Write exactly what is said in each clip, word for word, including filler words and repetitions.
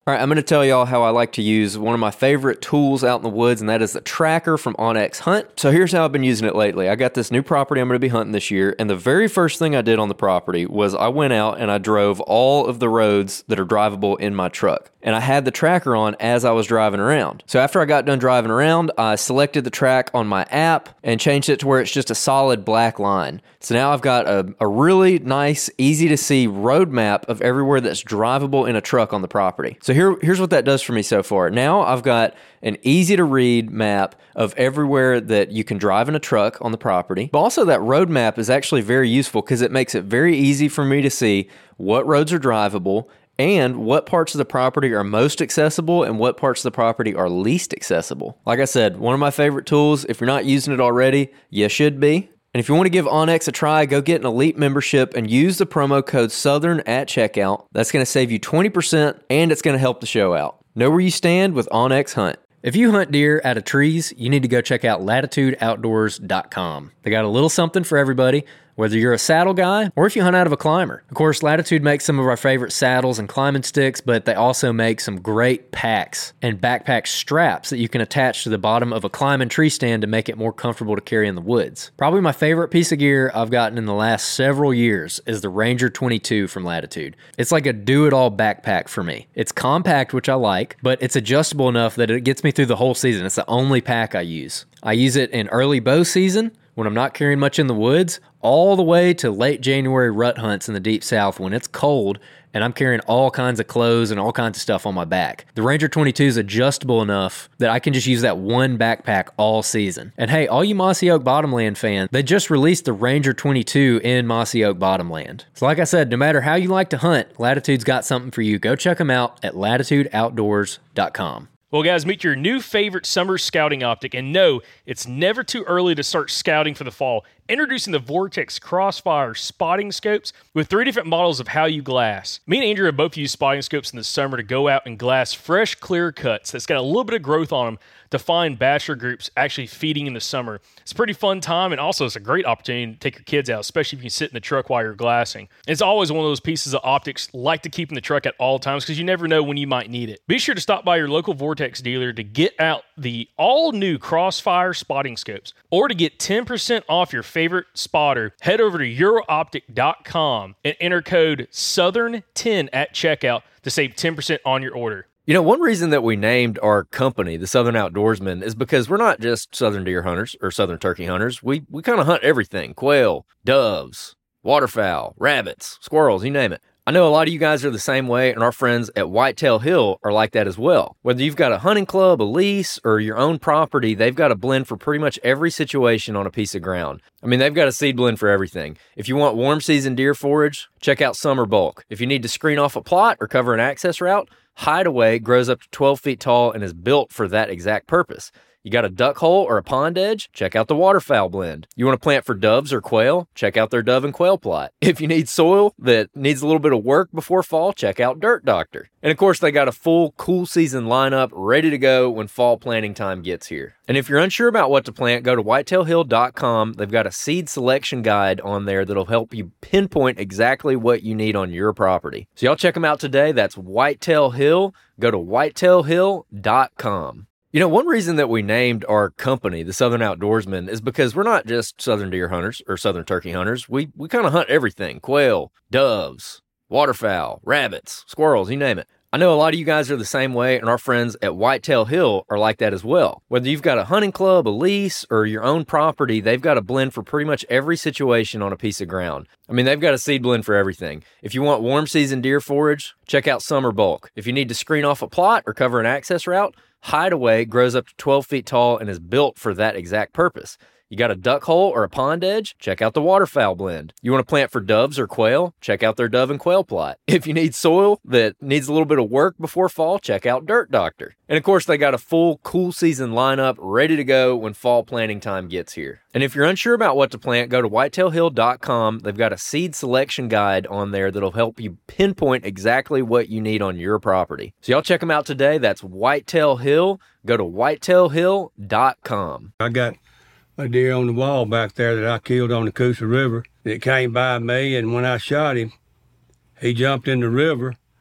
All right, I'm going to tell y'all how I like to use one of my favorite tools out in the woods, and that is the tracker from onX Hunt. So here's how I've been using it lately. I got this new property I'm going to be hunting this year, and the very first thing I did on the property was I went out and I drove all of the roads that are drivable in my truck. And I had the tracker on as I was driving around. So after I got done driving around, I selected the track on my app and changed it to where it's just a solid black line. So now I've got a, a really nice, easy to see road map of everywhere that's drivable in a truck on the property. So here, here's what that does for me so far. Now I've got an easy to read map of everywhere that you can drive in a truck on the property. But also that road map is actually very useful because it makes it very easy for me to see what roads are drivable and what parts of the property are most accessible and what parts of the property are least accessible. Like I said, one of my favorite tools. If you're not using it already, you should be. And if you want to give onX a try, go get an elite membership and use the promo code Southern at checkout. That's going to save you twenty percent and it's going to help the show out. Know where you stand with onX Hunt. If you hunt deer out of trees, you need to go check out latitude outdoors dot com. They got a little something for everybody, whether you're a saddle guy or if you hunt out of a climber. Of course, Latitude makes some of our favorite saddles and climbing sticks, but they also make some great packs and backpack straps that you can attach to the bottom of a climbing tree stand to make it more comfortable to carry in the woods. Probably my favorite piece of gear I've gotten in the last several years is the Ranger twenty-two from Latitude. It's like a do-it-all backpack for me. It's compact, which I like, but it's adjustable enough that it gets me through the whole season. It's the only pack I use. I use it in early bow season when I'm not carrying much in the woods, all the way to late January rut hunts in the deep south when it's cold and I'm carrying all kinds of clothes and all kinds of stuff on my back. The Ranger twenty-two is adjustable enough that I can just use that one backpack all season. And hey, all you Mossy Oak Bottomland fans, they just released the Ranger twenty-two in Mossy Oak Bottomland. So like I said, no matter how you like to hunt, Latitude's got something for you. Go check them out at latitude outdoors dot com. Well, guys, meet your new favorite summer scouting optic. And no, it's never too early to start scouting for the fall. Introducing the Vortex Crossfire spotting scopes with three different models of how you glass. Me and Andrew have both used spotting scopes in the summer to go out and glass fresh, clear cuts that's got a little bit of growth on them to find bachelor groups actually feeding in the summer. It's a pretty fun time, and also it's a great opportunity to take your kids out, especially if you can sit in the truck while you're glassing. It's always one of those pieces of optics like to keep in the truck at all times because you never know when you might need it. Be sure to stop by your local Vortex dealer to get out the all-new Crossfire spotting scopes, or to get ten percent off your favorite spotter, head over to euro optic dot com and enter code Southern ten at checkout to save ten percent on your order. You know, one reason that we named our company the Southern Outdoorsman is because we're not just southern deer hunters or southern turkey hunters. We we kind of hunt everything: quail, doves, waterfowl, rabbits, squirrels, you name it. I know a lot of you guys are the same way, and our friends at Whitetail Hill are like that as well. Whether you've got a hunting club, a lease, or your own property, they've got a blend for pretty much every situation on a piece of ground. I mean, they've got a seed blend for everything. If you want warm season deer forage, check out Summer Bulk. If you need to screen off a plot or cover an access route, Hideaway grows up to twelve feet tall and is built for that exact purpose. You got a duck hole or a pond edge? Check out the Waterfowl blend. You want to plant for doves or quail? Check out their dove and quail plot. If you need soil that needs a little bit of work before fall, check out Dirt Doctor. And of course, they got a full cool season lineup ready to go when fall planting time gets here. And if you're unsure about what to plant, go to whitetail hill dot com. They've got a seed selection guide on there that'll help you pinpoint exactly what you need on your property. So y'all check them out today. That's Whitetail Hill. Go to whitetail hill dot com. You know, one reason that we named our company the Southern Outdoorsman is because we're not just southern deer hunters or southern turkey hunters. We we kind of hunt everything: quail, doves, waterfowl, rabbits, squirrels, you name it. I know a lot of you guys are the same way, and our friends at Whitetail Hill are like that as well. Whether you've got a hunting club, a lease, or your own property, they've got a blend for pretty much every situation on a piece of ground. I mean, they've got a seed blend for everything. If you want warm season deer forage, check out Summer Bulk. If you need to screen off a plot or cover an access route, Hideaway grows up to twelve feet tall and is built for that exact purpose. You got a duck hole or a pond edge? Check out the Waterfowl blend. You want to plant for doves or quail? Check out their dove and quail plot. If you need soil that needs a little bit of work before fall, check out Dirt Doctor. And of course, they got a full cool season lineup ready to go when fall planting time gets here. And if you're unsure about what to plant, go to whitetail hill dot com. They've got a seed selection guide on there that'll help you pinpoint exactly what you need on your property. So y'all check them out today. That's Whitetail Hill. Go to whitetail hill dot com. I got a deer on the wall back there that I killed on the Coosa River. It came by me, and when I shot him, he jumped in the river,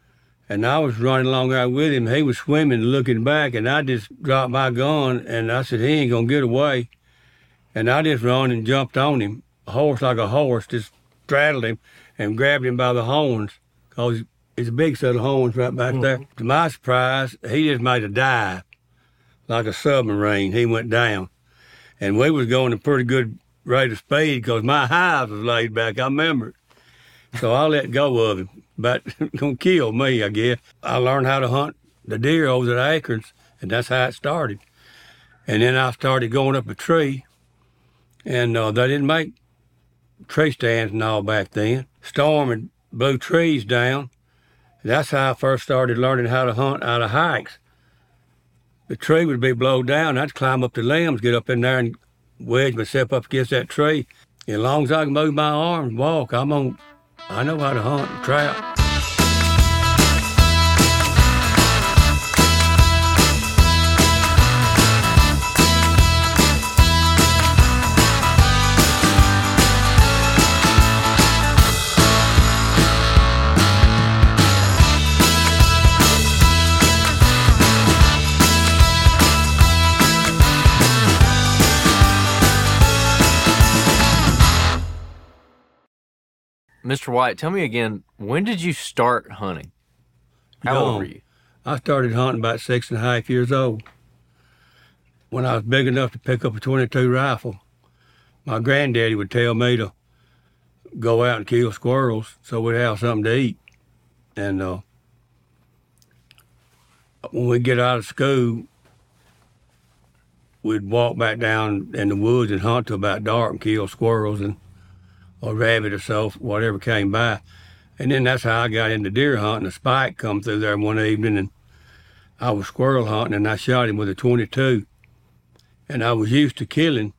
And I was running along there with him. He was swimming, looking back, and I just dropped my gun, and I said, he ain't gonna get away. And I just run and jumped on him, a horse like a horse, just straddled him and grabbed him by the horns, because it's a big set of horns right back mm-hmm. there. To my surprise, he just made a dive, like a submarine. He went down. And we was going a pretty good rate of speed because my hives was laid back. I remember it. So I let go of him. But gonna kill me, I guess. I learned how to hunt the deer over at Acorns, and that's how it started. And then I started going up a tree, and uh, they didn't make tree stands and all back then. Storm and blew trees down. That's how I first started learning how to hunt out of hikes. The tree would be blown down. I'd climb up the limbs, get up in there and wedge myself up against that tree. As long as I can move my arms and walk, I'm on, I know how to hunt and trap. Mister White, tell me again, when did you start hunting? How Young. old were you? I started hunting about six and a half years old. When I was big enough to pick up a twenty-two rifle, my granddaddy would tell me to go out and kill squirrels so we'd have something to eat. And uh, when we get out of school, we'd walk back down in the woods and hunt till about dark and kill squirrels and or rabbit or so, whatever came by. And then that's how I got into deer hunting. A spike come through there one evening, and I was squirrel hunting, and I shot him with a twenty-two. And I was used to killing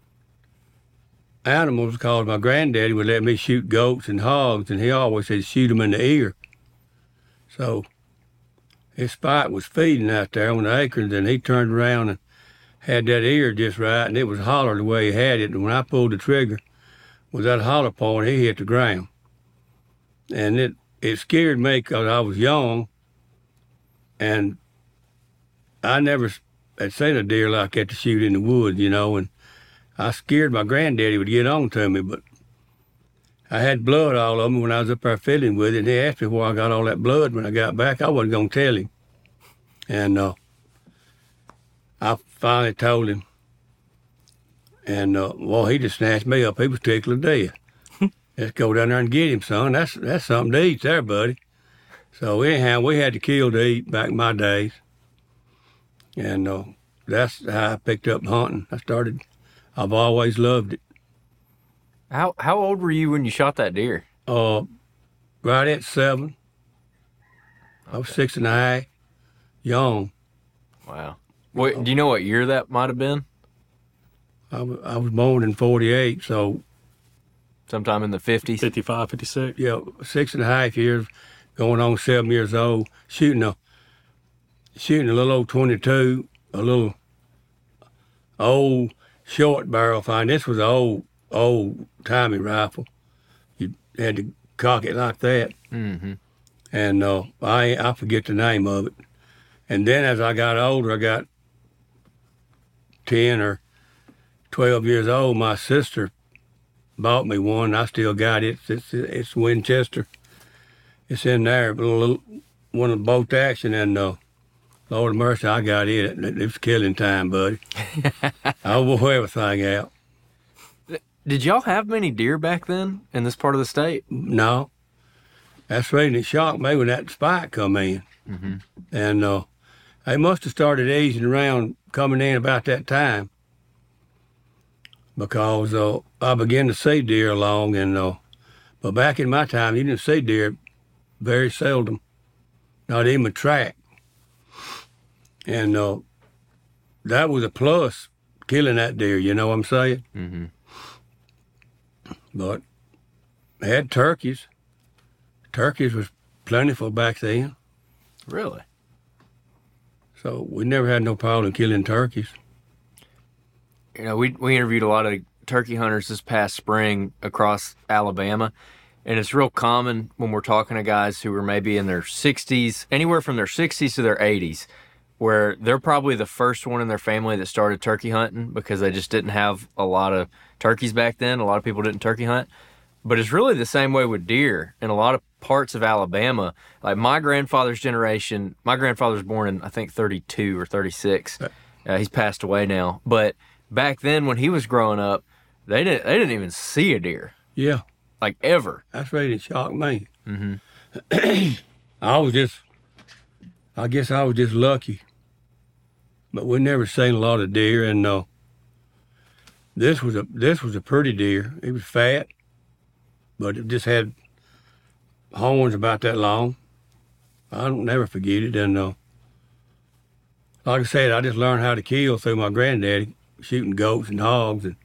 animals because my granddaddy would let me shoot goats and hogs, and he always said shoot them in the ear. So his spike was feeding out there on the acorns, and he turned around and had that ear just right, and it was hollered the way he had it. And when I pulled the trigger, with that holler point, he hit the ground. And it, it scared me because I was young, and I never had seen a deer like that to shoot in the woods, you know, and I scared my granddaddy would get on to me, but I had blood all over me when I was up there fiddling with it, and he asked me where I got all that blood. When I got back, I wasn't going to tell him. And uh, I finally told him. And, uh, well, he just snatched me up. He was tickled to death. Let's go down there and get him, son. That's that's something to eat there, buddy. So anyhow, we had to kill to eat back in my days. And uh, that's how I picked up hunting. I started, I've always loved it. How how old were you when you shot that deer? Uh, right at seven. Okay. I was six and a half, young. Wow. Wait, do you know what year that might have been? I was, I was born in forty-eight, so. Sometime in the fifties? fifty-five, fifty-six. Yeah, six and a half years, going on seven years old, shooting a, shooting a little old twenty-two, a little old short barrel fine. This was an old, old timey rifle. You had to cock it like that. Mm-hmm. And uh, I, I forget the name of it. And then as I got older, I got ten or twelve years old, my sister bought me one. I still got it. It's, it's Winchester. It's in there, but a little, one of both action, and uh, Lord of mercy, I got it. It, it was killing time, buddy. I wore everything out. Did y'all have many deer back then in this part of the state? No. That's the reason it shocked me when that spike come in. Mm-hmm. And uh, they must have started easing around coming in about that time, because uh, I began to see deer along, and uh, but back in my time, you didn't see deer very seldom, not even a track. And uh, that was a plus, killing that deer, you know what I'm saying? Mm-hmm. But they had turkeys. Turkeys was plentiful back then. Really? So we never had no problem killing turkeys. You know, we we interviewed a lot of turkey hunters this past spring across Alabama, And it's real common when we're talking to guys who are maybe in their sixties, anywhere from their sixties to their eighties, where they're probably the first one in their family that started turkey hunting because they just didn't have a lot of turkeys back then. A lot of people didn't turkey hunt. But it's really the same way with deer in a lot of parts of Alabama. Like my grandfather's generation, my grandfather was born in, I think, thirty-two or thirty-six. Uh, he's passed away now. But back then when he was growing up, they didn't, they didn't even see a deer. Yeah. Like ever. That's really shocked me. Mm-hmm. I was just, I guess I was just lucky. But we never seen a lot of deer, and uh, this was a this was a pretty deer. He was fat, but it just had horns about that long. I don't never forget it. And uh, like I said, I just learned how to kill through my granddaddy, shooting goats and hogs, and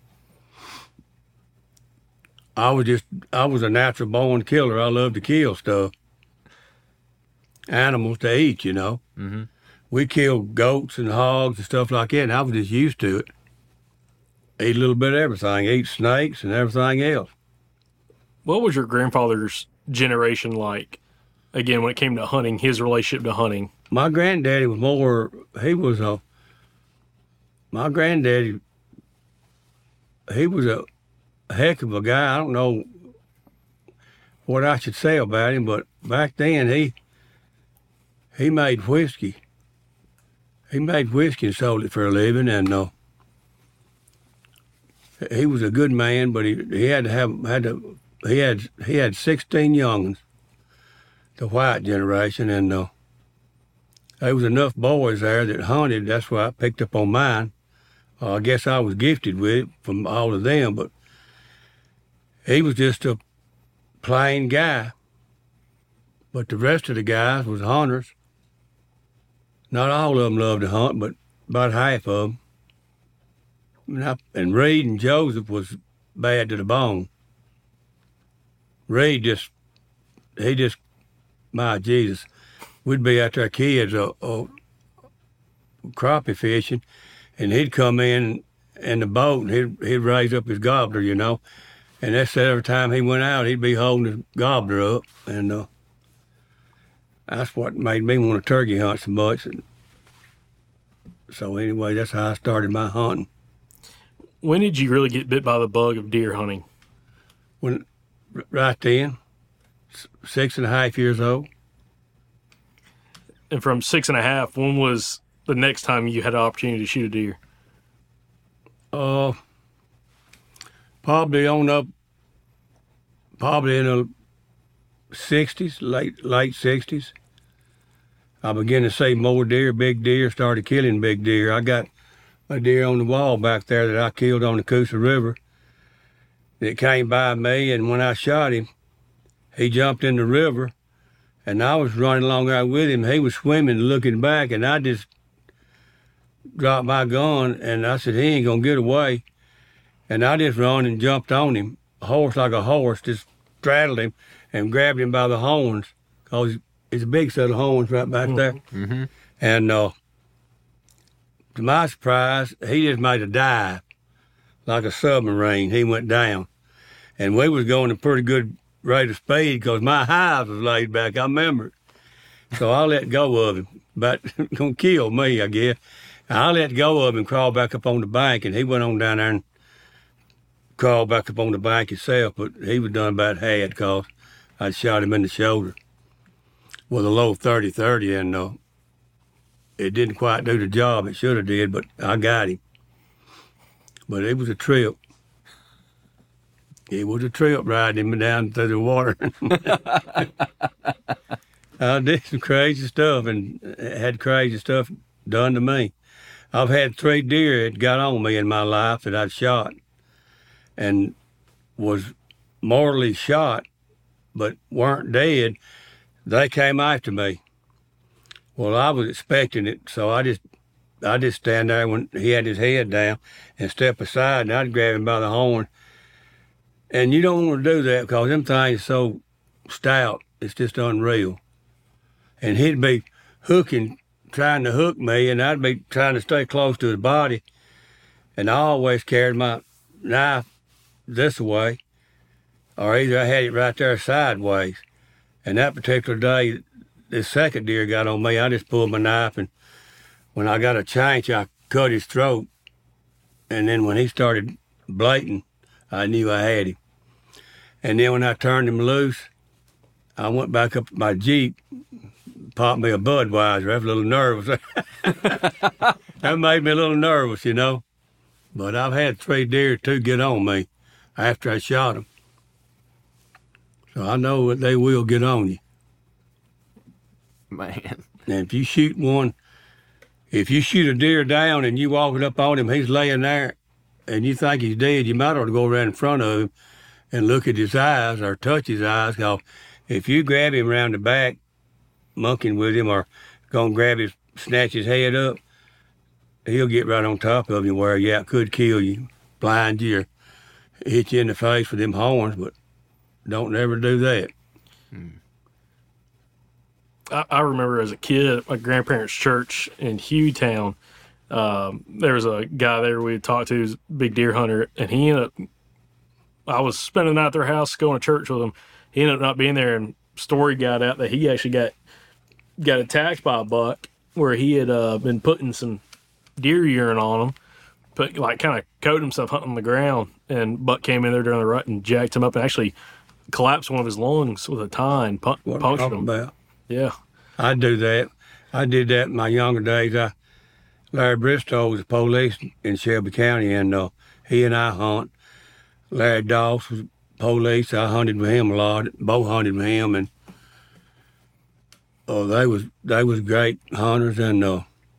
I was just, I was a natural born killer. I loved to kill stuff. Animals to eat, you know. Mm-hmm. We killed goats and hogs and stuff like that, and I was just used to it. Eat a little bit of everything, eat snakes and everything else. What was your grandfather's generation like? Again, when it came to hunting, his relationship to hunting. My granddaddy was more, he was a, my granddaddy, he was a, a heck of a guy. I don't know what I should say about him, but back then he he made whiskey. He made whiskey and sold it for a living, and uh, he was a good man. But he he had to have had to he had he had sixteen young'uns, the white generation, and uh, there was enough boys there that hunted. That's why I picked up on mine. Uh, I guess I was gifted with it from all of them, but he was just a plain guy. But the rest of the guys was hunters. Not all of them loved to hunt, but about half of them. And, I, and Reed and Joseph was bad to the bone. Reed just, he just, my Jesus, we'd be out there kids uh, uh, crappie fishing, and he'd come in in the boat and he'd, he'd raise up his gobbler, you know. And that's every time he went out, he'd be holding his gobbler up. And uh, that's what made me want to turkey hunt so much. And so anyway, that's how I started my hunting. When did you really get bit by the bug of deer hunting? When, right then, six and a half years old. And from six and a half, when was the next time you had an opportunity to shoot a deer? Uh, probably on up, probably in the sixties, late late sixties. I began to see more deer, big deer, started killing big deer. I got a deer on the wall back there that I killed on the Coosa River. It came by me, and when I shot him, he jumped in the river, and I was running along there with him. He was swimming, looking back, and I just dropped my gun, and I said, he ain't gonna get away. And I just run and jumped on him, a horse like a horse, just straddled him and grabbed him by the horns, because it's a big set of horns right back there. Mm-hmm. And uh, to my surprise, he just made a dive, like a submarine. He went down. And we was going a pretty good rate of speed because my hives was laid back, I remember it. So I let go of him, but gonna kill me, I guess. I let go of him and crawled back up on the bank, and he went on down there and crawled back up on the bank himself, but he was done about had because I'd shot him in the shoulder with a low thirty thirty, and uh, it didn't quite do the job it should have did, but I got him. But it was a trip. It was a trip riding him down through the water. I did some crazy stuff and had crazy stuff done to me. I've had three deer that got on me in my life that I'd shot and was mortally shot, but weren't dead. They came after me. Well, I was expecting it, so I just I just stand there when he had his head down and step aside, and I'd grab him by the horn. And you don't want to do that because them things are so stout, it's just unreal. And he'd be hooking, trying to hook me, and I'd be trying to stay close to his body. And I always carried my knife this way. or either I had it right there sideways. And that particular day, this second deer got on me. I just pulled my knife, and when I got a chance, I cut his throat. And then when he started blating, I knew I had him. And then when I turned him loose, I went back up to my Jeep, popped me a Budweiser. I was a little nervous. That made me a little nervous, you know. But I've had three deer, two get on me after I shot them. So I know that they will get on you. Man. And if you shoot one, if you shoot a deer down and you walk up on him, he's laying there, and you think he's dead, you might ought to go around in front of him and look at his eyes or touch his eyes. Cause if you grab him around the back, monkeying with him, or go and grab his, snatch his head up, he'll get right on top of you where, yeah, it could kill you, blind you, or hit you in the face with them horns, but don't never do that. Hmm. I, I remember as a kid at my grandparents' church in Hughtown, um, there was a guy there we had talked to, who's a big deer hunter, and he ended up, I was spending the night at their house going to church with him. He ended up not being there, and story got out that he actually got got attacked by a buck where he had uh, been putting some deer urine on him, put like kind of coated himself hunting on the ground, and buck came in there during the rut and jacked him up and actually collapsed one of his lungs with a tine, pu- What I'm punctured talking him. about. Yeah. I do that. I did that in my younger days. I, Larry Bristow was the police in Shelby County, and uh, he and I hunt. Larry Doss was police. I hunted with him a lot. Bow hunted with him, and uh, they was they was great hunters. And uh,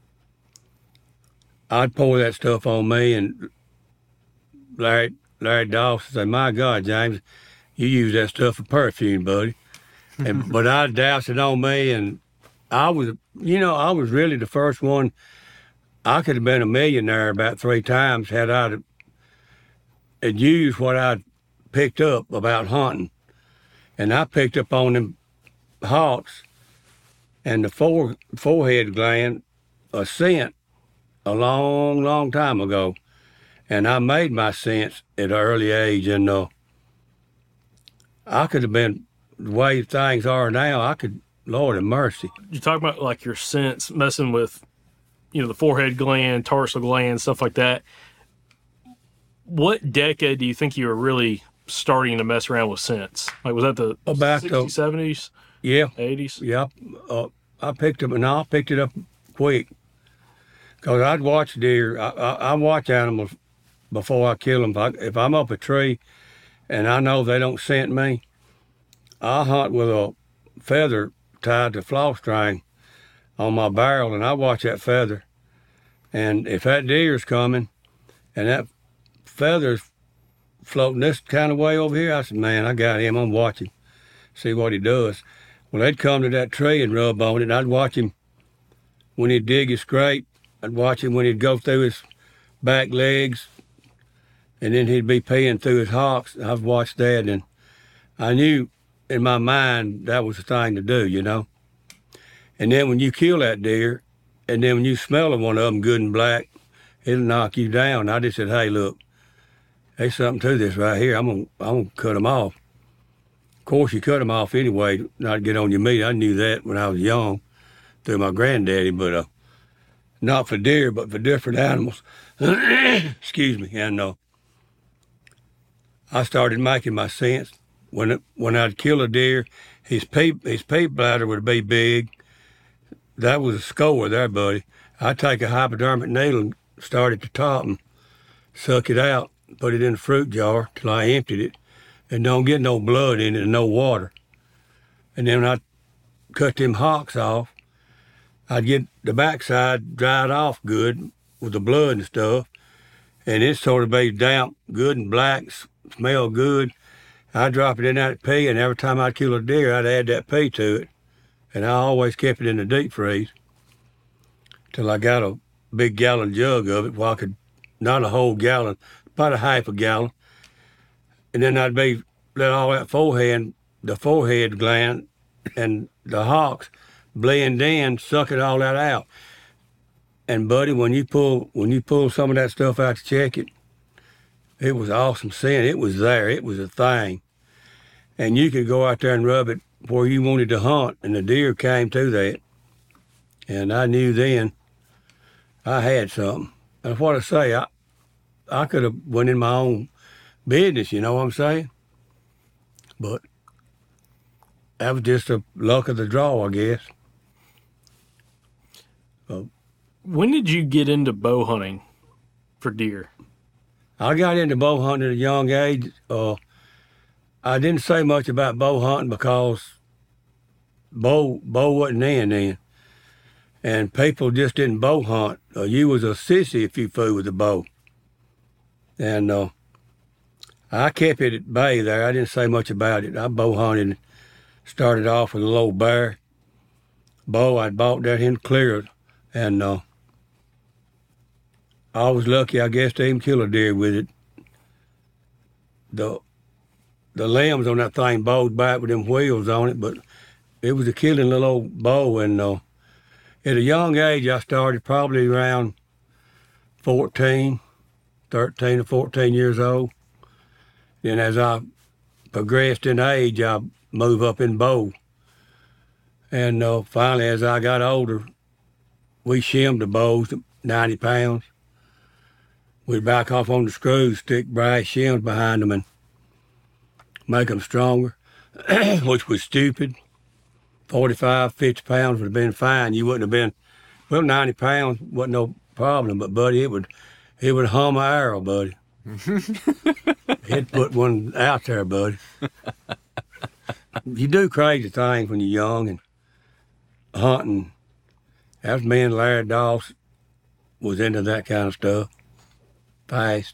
I'd pour that stuff on me, and Larry Larry Doss would say, "My God, James, you use that stuff for perfume, buddy." And but I doused it on me, and I was, you know, I was really the first one. I could have been a millionaire about three times had I had used what I'd picked up about hunting. And I picked up on them hawks and the fore, forehead gland, a scent a long, long time ago. And I made my scents at an early age, and uh, I could have been, the way things are now, I could, Lord have mercy. You talk about like your sense messing with, you know, the forehead gland, tarsal gland, stuff like that. What decade do you think you were really starting to mess around with scents? Like, was that the About the- sixties, seventies, Yeah, eighties? yeah. Uh, I picked up, and I picked it up quick. Because I'd watch deer. I, I, I watch animals before I kill them. If, I, if I'm up a tree and I know they don't scent me, I hunt with a feather tied to floss string on my barrel, and I watch that feather. And if that deer's coming and that feather's floating this kind of way over here, I said, man, I got him. I'm watching, see what he does. Well, they'd come to that tree and rub on it, and I'd watch him when he'd dig his scrape. I'd watch him when he'd go through his back legs, and then he'd be peeing through his hocks. I've watched that, and I knew in my mind that was the thing to do, you know. And then when you kill that deer, and then when you smell one of them good and black, it'll knock you down. I just said, hey, look, there's something to this right here. I'm gonna, I'm gonna cut them off. Of course, you cut them off anyway, not to get on your meat. I knew that when I was young through my granddaddy, but uh, not for deer, but for different animals. Excuse me. And uh, I started making my sense. When it, when I'd kill a deer, his peep his peep bladder would be big. That was a score there, buddy. I'd take a hypodermic needle and start at the top and suck it out, put it in a fruit jar till I emptied it, and don't get no blood in it and no water. And then when I cut them hocks off, I'd get the backside dried off good with the blood and stuff, and it sort of be damp, good and black, smell good. I'd drop it in that pea, and every time I'd kill a deer, I'd add that pea to it. And I always kept it in the deep freeze till I got a big gallon jug of it where I could, not a whole gallon, about a half a gallon. And then I'd be, let all that forehead, the forehead gland and the hocks blend in, suck it all that out. And buddy, when you pull, when you pull some of that stuff out to check it, it was awesome scent. It was there. It was a thing. and you could go out there and rub it where you wanted to hunt, and the deer came to that. And I knew then I had something. And what I say, I I could have went in my own business, you know what I'm saying? But that was just the luck of the draw, I guess. So, When did you get into bow hunting for deer? I got into bow hunting at a young age. Uh, I didn't say much about bow hunting because bow bow wasn't in then, and people just didn't bow hunt. Uh, you was a sissy if you flew with a bow, and uh, I kept it at bay there. I didn't say much about it. I bow hunted. Started off with a little bear bow. I bought that in cleared, and uh, I was lucky, I guess, to even kill a deer with it. The the limbs on that thing bowed back with them wheels on it, but it was a killing little old bow. And uh, at a young age, I started probably around fourteen, thirteen or fourteen years old. Then as I progressed in age, I moved up in bow. And uh, finally, as I got older, we shimmed the bows to ninety pounds. We'd back off on the screws, stick brass shims behind them and make them stronger, which was stupid. forty-five, fifty pounds would have been fine. You wouldn't have been, well, ninety pounds wasn't no problem, but buddy, it would, it would hum an arrow, buddy. It'd put one out there, buddy. You do crazy things when you're young and hunting. That's me and Larry Doss was into that kind of stuff. Fast,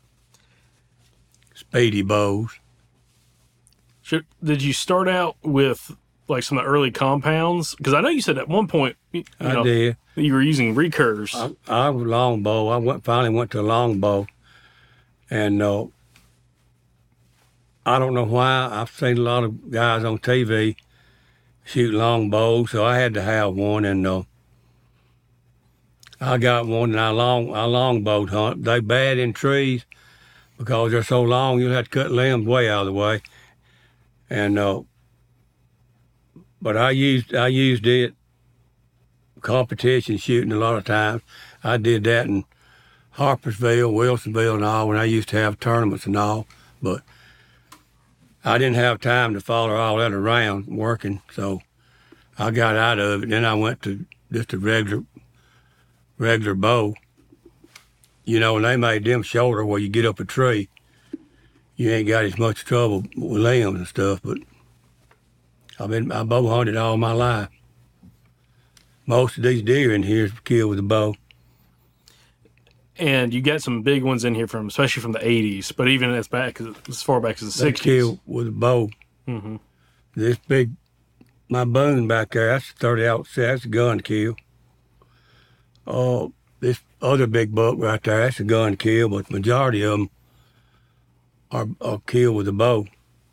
speedy bows. Should, did you start out with like some of the early compounds? Because I know you said at one point, you I know, did. you were using recurves. I, I was longbow. I went finally went to a longbow, and uh, I don't know why. I've seen a lot of guys on T V shoot longbows, so I had to have one, and uh, I got one, and I long I longbow hunt. They bad in trees because they're so long. You'll have to cut limbs way out of the way, and uh, but I used I used it competition shooting a lot of times. I did that in Harpersville, Wilsonville, and all when I used to have tournaments and all, but I didn't have time to follow all that around working, so I got out of it. Then I went to just a regular regular bow. You know, and they made them shorter where you get up a tree. You ain't got as much trouble with limbs and stuff, but I've been I bow hunted all my life. Most of these deer in here is killed with a bow. And you got some big ones in here from, especially from the eighties, but even as back as far back as the They sixties. killed with a bow. Mm-hmm. This big, my boon back there, that's thirty out. That's a gun kill. Oh, uh, this other big buck right there, that's a gun kill, but the majority of them are, are killed with a bow.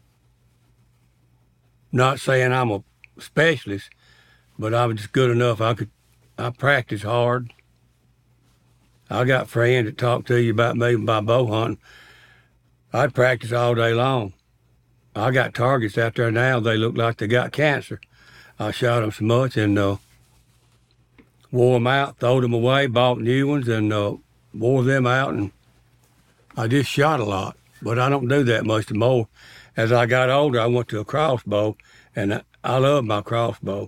Not saying I'm a specialist, but I was just good enough. I could, I practice hard. I got friends that talk to you about me by bow hunting. I'd practice all day long. I got targets out there now. They look like they got cancer. I shot them so much and uh, wore them out, threw them away, bought new ones, and uh, wore them out. And I just shot a lot, but I don't do that much anymore. As I got older, I went to a crossbow, and I, I love my crossbow.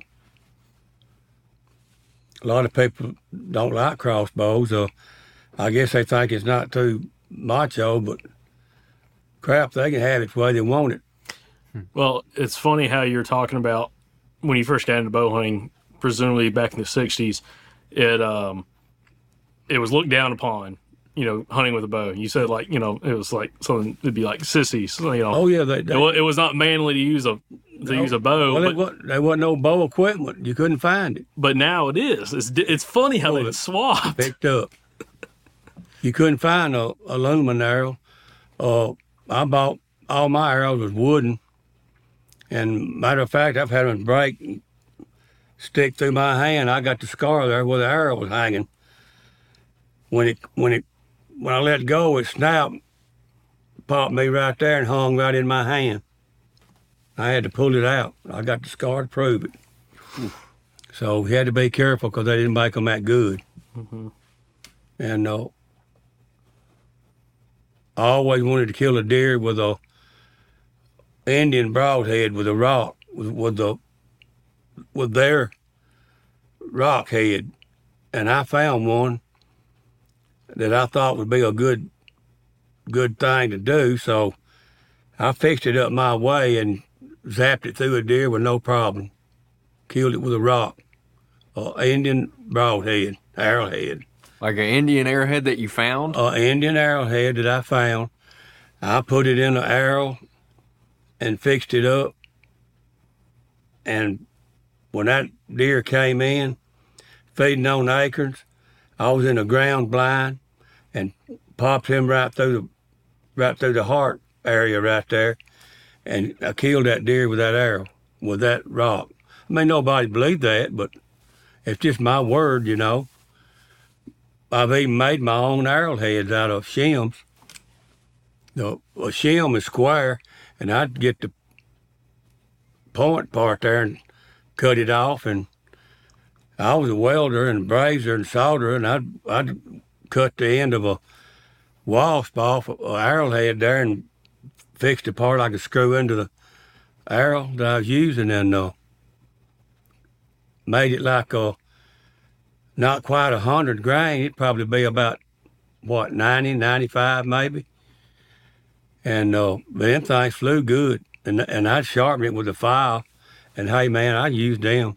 A lot of people don't like crossbows. Uh, I guess they think it's not too macho, but crap, they can have it the way they want it. Well, it's funny how you're talking about when you first got into bow hunting, presumably back in the sixties, it um, it was looked down upon, you know, hunting with a bow. You said, like, you know, it was like something, it'd be like sissies, you know. Oh, yeah. They, they, it, was, it was not manly to use a to no, use a bow. Well, but, it wasn't, there wasn't no bow equipment. You couldn't find it. But now it is. It's it's funny how Oh, they swapped. Picked up. You couldn't find a aluminum arrow. Uh, I bought, all my arrows was wooden. And matter of fact, I've had them break and stick through my hand. I got the scar there where the arrow was hanging. When it when it when I let go, it snapped, popped me right there and hung right in my hand. I had to pull it out. I got the scar to prove it. Oof. So he had to be careful because they didn't make them that good. Mm-hmm. And uh, I always wanted to kill a deer with a Indian broadhead with a rock, with, with the with their rock head, and I found one that I thought would be a good good thing to do. So I fixed it up my way and zapped it through a deer with no problem. Killed it with a rock, uh, Indian broadhead, arrowhead. Like an Indian arrowhead that you found? An uh, Indian arrowhead that I found. I put it in an arrow and fixed it up. And when that deer came in, feeding on acorns, I was in a ground blind and popped him right through the right through the heart area right there. And I killed that deer with that arrow, with that rock. I mean, nobody believed that, but it's just my word, you know. I've even made my own arrowheads out of shims. The a shim is square, and I'd get the point part there and cut it off. And I was a welder and brazier and solderer, and I'd, I'd cut the end of a wasp off an arrowhead there and fix the part I could screw into the arrow that I was using, and uh, made it like a not quite a hundred grain. It'd probably be about, what, ninety, ninety-five maybe. And uh, but them things flew good. And and I'd sharpen it with a file. And hey, man, I used them.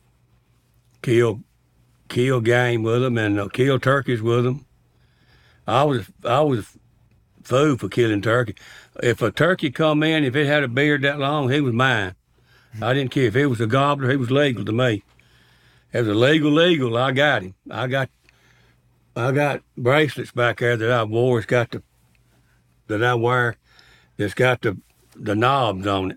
Kill, kill game with them and uh, kill turkeys with them. I was, I was fool for killing turkey. If a turkey come in, if it had a beard that long, he was mine. I didn't care. If it was a gobbler, he was legal to me. It was a legal, legal. I got him. I got, I got bracelets back there that I wore. It's got the, that I wear. It's got the, the knobs on it.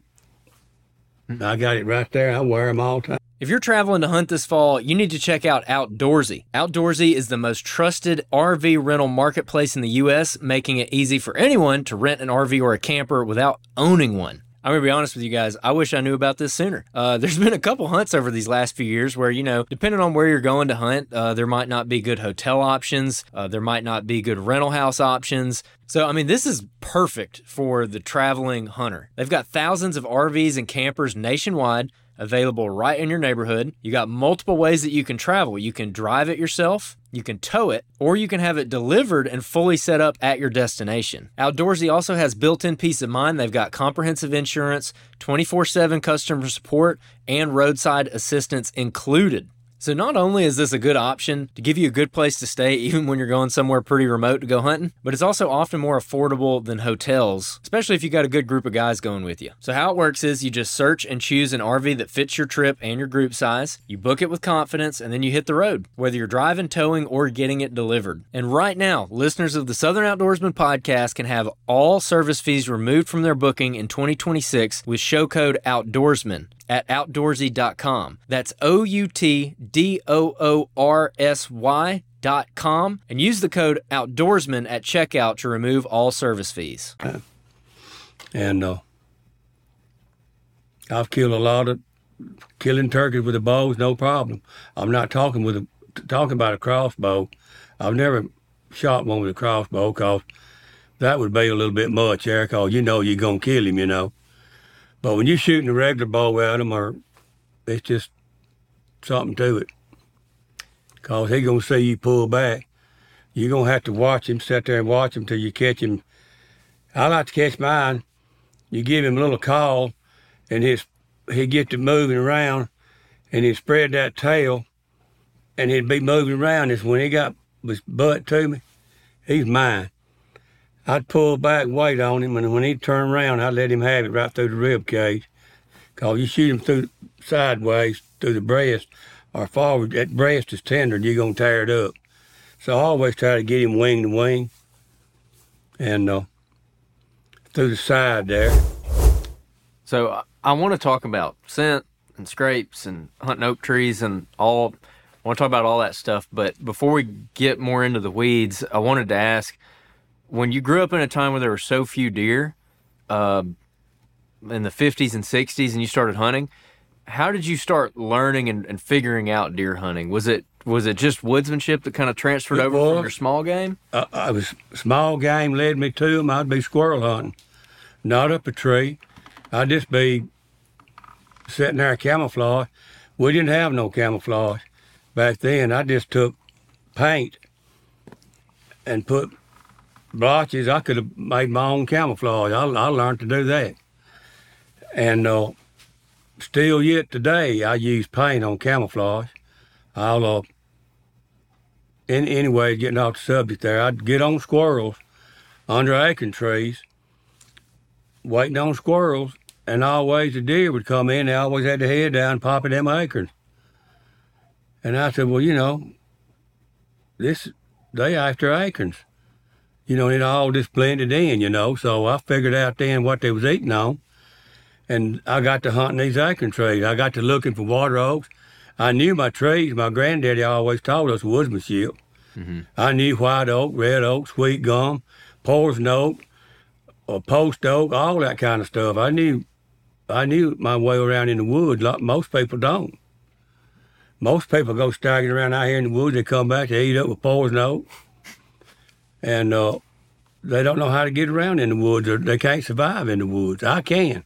I got it right there. I wear them all the time. If you're traveling to hunt this fall, you need to check out Outdoorsy. Outdoorsy is the most trusted R V rental marketplace in the U S, making it easy for anyone to rent an R V or a camper without owning one. I'm going to be honest with you guys, I wish I knew about this sooner. Uh, there's been a couple hunts over these last few years where, you know, depending on where you're going to hunt, uh, there might not be good hotel options. Uh, there might not be good rental house options. So, I mean, this is perfect for the traveling hunter. They've got thousands of R Vs and campers nationwide available right in your neighborhood. You got multiple ways that you can travel. You can drive it yourself, you can tow it, or you can have it delivered and fully set up at your destination. Outdoorsy also has built-in peace of mind. They've got comprehensive insurance, twenty-four seven customer support, and roadside assistance included. So not only is this a good option to give you a good place to stay even when you're going somewhere pretty remote to go hunting, but it's also often more affordable than hotels, especially if you got a good group of guys going with you. So how it works is you just search and choose an R V that fits your trip and your group size, you book it with confidence, and then you hit the road, whether you're driving, towing, or getting it delivered. And right now, listeners of the Southern Outdoorsman podcast can have all service fees removed from their booking in twenty twenty-six with show code OUTDOORSMAN at outdoorsy dot com. That's O U T D O O R S Y dot com, and use the code OUTDOORSMAN at checkout to remove all service fees. And uh, I've killed a lot of killing turkeys with the bows, no problem. I'm not talking with a, talking about a crossbow. I've never shot one with a crossbow because that would be a little bit much there, because you know you're going to kill him, you know. But when you're shooting a regular bow at him, or it's just something to it. Because he's going to see you pull back. You're going to have to watch him, sit there and watch him till you catch him. I like to catch mine. You give him a little call, and his he'd get to moving around, and he'd spread that tail, and he'd be moving around. It's when he got his butt to me, he's mine. I'd pull back weight on him, and when he'd turn around, I'd let him have it right through the rib cage. Because you shoot him through sideways, through the breast, or forward, that breast is tender, and you're going to tear it up. So I always try to get him wing to wing, and uh, through the side there. So I, I want to talk about scent and scrapes and hunting oak trees and all. I want to talk about all that stuff. But before we get more into the weeds, I wanted to ask, when you grew up in a time where there were so few deer, uh, in the fifties and sixties and you started hunting, how did you start learning and, and figuring out deer hunting? Was it was it just woodsmanship that kind of transferred It over was. from your small game? I, I was small game led me to them. I'd be squirrel hunting, not up a tree. I'd just be sitting there camouflage. We didn't have no camouflage back then. I just took paint and put blotches. I could have made my own camouflage. I, I learned to do that. And uh, still yet today, I use paint on camouflage. I'll, uh, in, anyway, getting off the subject there, I'd get on squirrels under acorn trees, waiting on squirrels, and always the deer would come in. They always had their head down, popping them acorns. And I said, well, you know, this, they after acorns. You know, it all just blended in, you know, so I figured out then what they was eating on. And I got to hunting these acorn trees. I got to looking for water oaks. I knew my trees. My granddaddy always taught us woodsmanship. Mm-hmm. I knew white oak, red oak, sweet gum, poison oak, or post oak, all that kind of stuff. I knew I knew my way around in the woods. Like most people don't. Most people go staggering around out here in the woods. They come back, they eat up with poison oak. And uh, they don't know how to get around in the woods, or they can't survive in the woods. I can.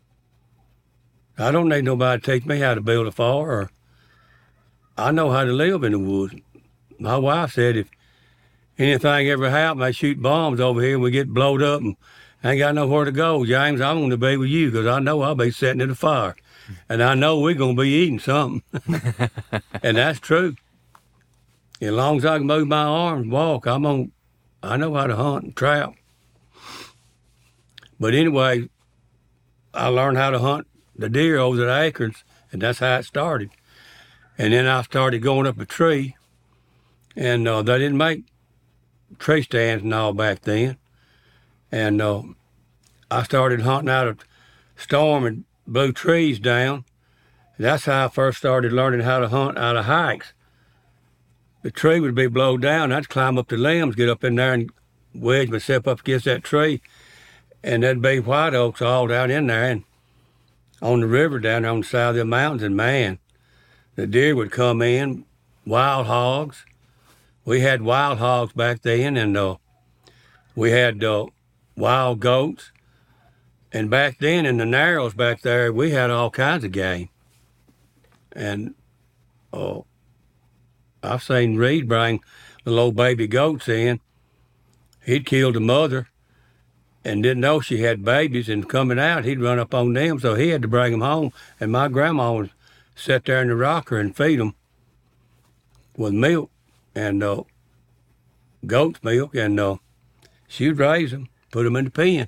I don't need nobody to teach me how to build a fire, or I know how to live in the woods. My wife said if anything ever happened, they shoot bombs over here and we get blowed up and ain't got nowhere to go. James, I want to be with you because I know I'll be sitting at the fire. And I know we're going to be eating something. And that's true. As long as I can move my arms and walk, I'm on, I know how to hunt and trap. But anyway, I learned how to hunt the deer over the acorns, and that's how it started. And then I started going up a tree, and uh, they didn't make tree stands and all back then. And uh, I started hunting out of storm and blew trees down. And that's how I first started learning how to hunt out of hikes. The tree would be blown down. I'd climb up the limbs, get up in there and wedge myself up against that tree. And there'd be white oaks all down in there and on the river down there on the side of the mountains. And man, the deer would come in, wild hogs. We had wild hogs back then, and uh, we had uh, wild goats. And back then in the narrows back there, we had all kinds of game. And uh, I've seen Reed bring the little baby goats in. He'd killed the mother and didn't know she had babies, and coming out, he'd run up on them, so he had to bring them home. And my grandma would sit there in the rocker and feed them with milk and uh, goat's milk, and uh, she'd raise them, put them in the pen.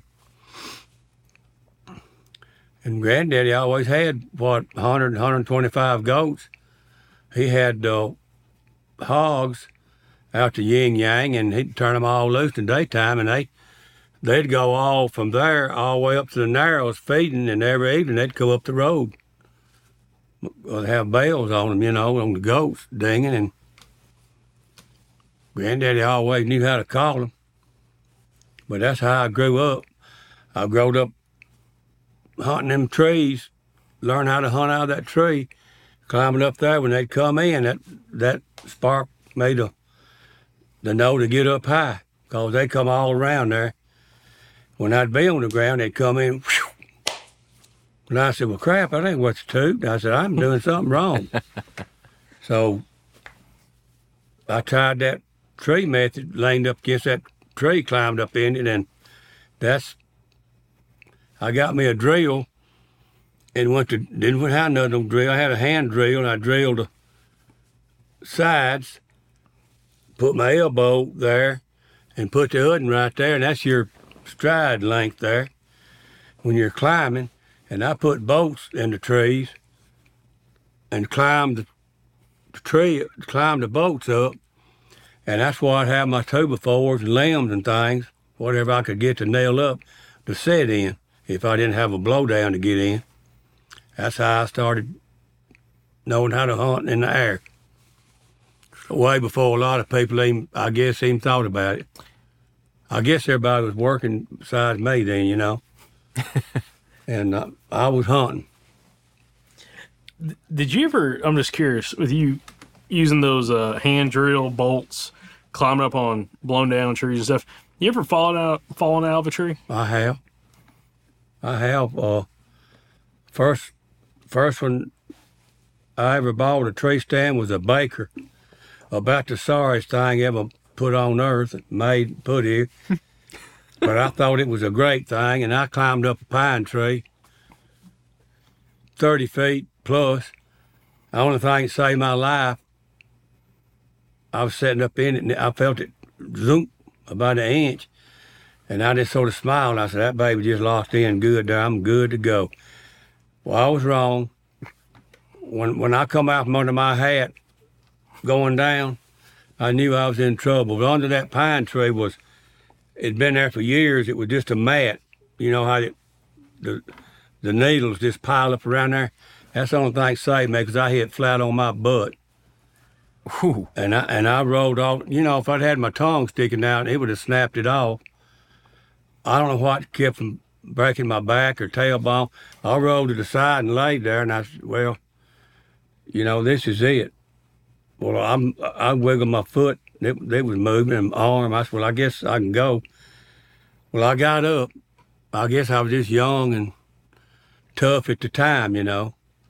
And Granddaddy always had, what, one hundred, one hundred twenty-five goats. He had uh, hogs out to Yin Yang, and he'd turn them all loose in the daytime, and they, they'd go all from there all the way up to the narrows feeding, and every evening they'd go up the road. Well, they have bells on them, you know, on the goats dinging, and Granddaddy always knew how to call them. But that's how I grew up. I growed up hunting them trees, learned how to hunt out of that tree, climbing up there. When they'd come in, that that spark made the, the know to get up high, because they come all around there. When I'd be on the ground, they'd come in, whew. And I said, well, crap, I think what's toot. I said, I'm doing something wrong. So I tried that tree method, leaned up against that tree, climbed up in it, and that's, I got me a drill and went to, didn't have another drill. I had a hand drill, and I drilled the sides, put my elbow there, and put the hooding right there, and that's your stride length there when you're climbing. And I put bolts in the trees and climbed the, the tree, climbed the bolts up, and that's why I'd have my two by fours and limbs and things, whatever I could get to nail up to set in if I didn't have a blowdown to get in. That's how I started knowing how to hunt in the air. Way before a lot of people even, I guess, even thought about it. I guess everybody was working besides me then, you know. and uh, I was hunting. Did you ever? I'm just curious with you using those uh, hand drill bolts, climbing up on blown down trees and stuff. You ever fallen out, fallen out of a tree? I have. I have. Uh, first, first one I ever bought a tree stand was a Baker, about the sorriest thing ever put on earth, made, put here. But I thought it was a great thing, and I climbed up a pine tree, thirty feet plus. The only thing that saved my life, I was sitting up in it, and I felt it zoom about an inch, and I just sort of smiled, and I said, that baby just locked in good there. I'm good to go. Well, I was wrong. When, when I come out from under my hat going down, I knew I was in trouble. But under that pine tree was, it'd been there for years. It was just a mat. You know how it, the the needles just pile up around there? That's the only thing that saved me, because I hit flat on my butt. Whew. And I and I rolled off. You know, if I'd had my tongue sticking out, it would have snapped it off. I don't know what kept from breaking my back or tailbone. I rolled to the side and laid there, and I said, well, you know, this is it. Well, I'm, I wiggled my foot. It, it was moving, and my arm. I said, well, I guess I can go. Well, I got up. I guess I was just young and tough at the time, you know.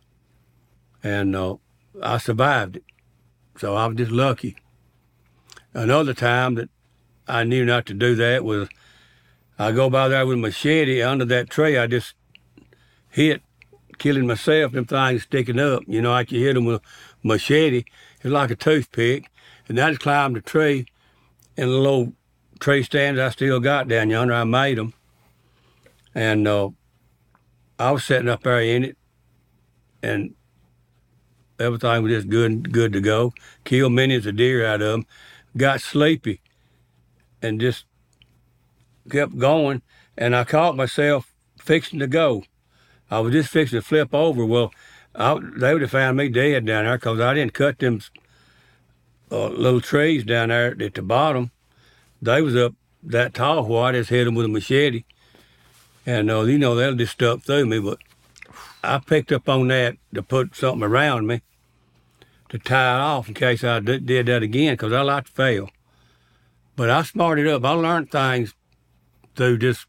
And uh, I survived it. So I was just lucky. Another time that I knew not to do that was I go by there with a machete under that tree. I just hit, killing myself, them things sticking up. You know, like you hit them with a machete. It's like a toothpick. And I just climbed the tree, and the little tree stands I still got down yonder, I made them. And uh, I was sitting up there in it, and everything was just good, good to go. Killed millions of deer out of them. Got sleepy, and just kept going. And I caught myself fixing to go. I was just fixing to flip over. Well, I, they would have found me dead down there, because I didn't cut them uh, little trees down there at the bottom. They was up that tall where I just hit them with a machete. And, uh, you know, they'll just stuck through me. But I picked up on that to put something around me to tie it off in case I d- did that again, because I like to fail. But I smarted up. I learned things through just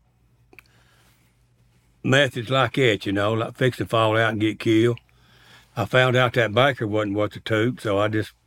methods like that, you know, like fixing to fall out and get killed. I found out that Baker wasn't worth the toot, so I just,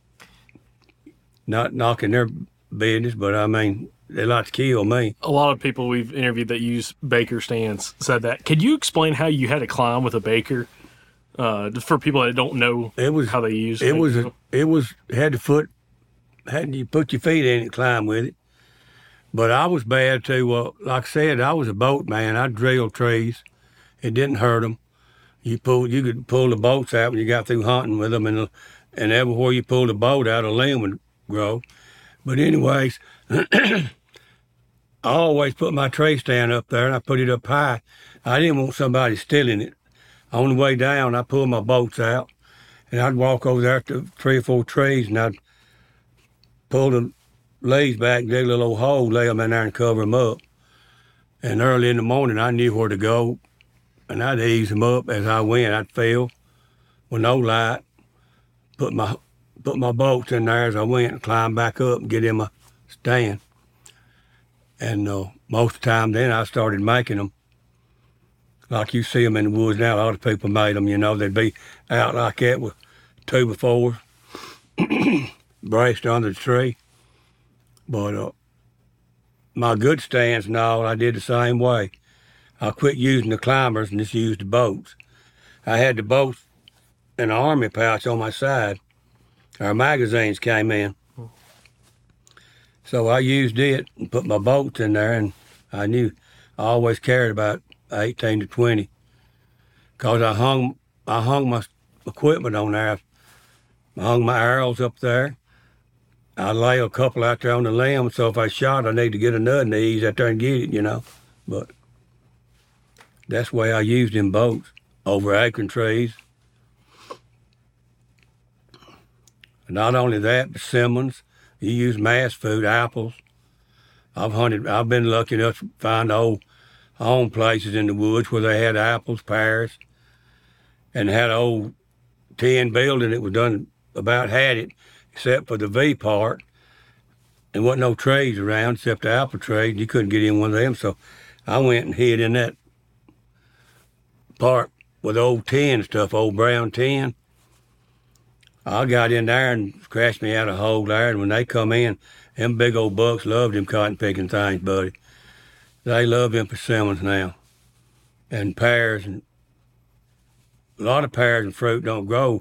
not knocking their business, but I mean, they like to kill me. A lot of people we've interviewed that use Baker stands said that. Could you explain how you had to climb with a Baker? Uh, just for people that don't know It was how they use it. it. Was a, it was had the foot, had you put your feet in it, climb with it. But I was bad too. Uh, like I said, I was a boat man. I drilled trees. It didn't hurt them. You pull, you could pull the boats out when you got through hunting with them, and and everywhere you pulled the boat out, a limb would grow. But anyways, I always put my tray stand up there, and I put it up high. I didn't want somebody stealing it. On the way down, I pulled my boats out, and I'd walk over there to three or four trees, and I'd pull the leaves back, dig a little old hole, lay them in there and cover them up. And early in the morning, I knew where to go, and I'd ease them up as I went. I'd feel with no light, put my put my boats in there as I went, and climb back up and get in my stand. And uh, most of the time then I started making them. Like you see them in the woods now, a lot of people made them, you know. They'd be out like that with two before, braced under the tree. But uh, my good stands and all, I did the same way. I quit using the climbers and just used the boats. I had the boats in an army pouch on my side. Our magazines came in. So I used it and put my boats in there, and I knew I always carried about eighteen to twenty, because I hung I hung my equipment on there. I hung my arrows up there. I lay a couple out there on the limb, so if I shot, I need to get another and ease out there and get it, you know. But that's the way I used them boats, over acorn trees. Not only that, but Simmons. You use mass food, apples. I've hunted. I've been lucky enough to find old owned places in the woods where they had apples, pears, and had an old tin building that was done about had it, except for the V part. There wasn't no trees around except the apple tree. You couldn't get in one of them, so I went and hid in that part with old tin stuff, old brown tin. I got in there and scratched me out a hole there, and when they come in, them big old bucks loved them cotton picking things, buddy. They love them persimmons now, and pears, and a lot of pears and fruit don't grow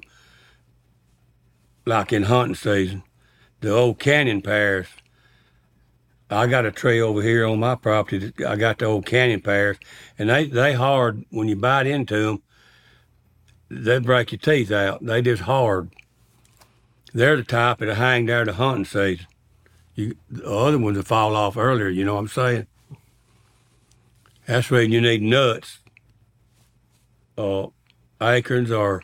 like in hunting season. The old canyon pears, I got a tree over here on my property that I got the old canyon pears, and they, they hard. When you bite into them, they break your teeth out. They just hard. They're the type that'll hang there the hunting season. You, the other ones will fall off earlier, you know what I'm saying? That's the reason you need nuts, uh, acorns, or,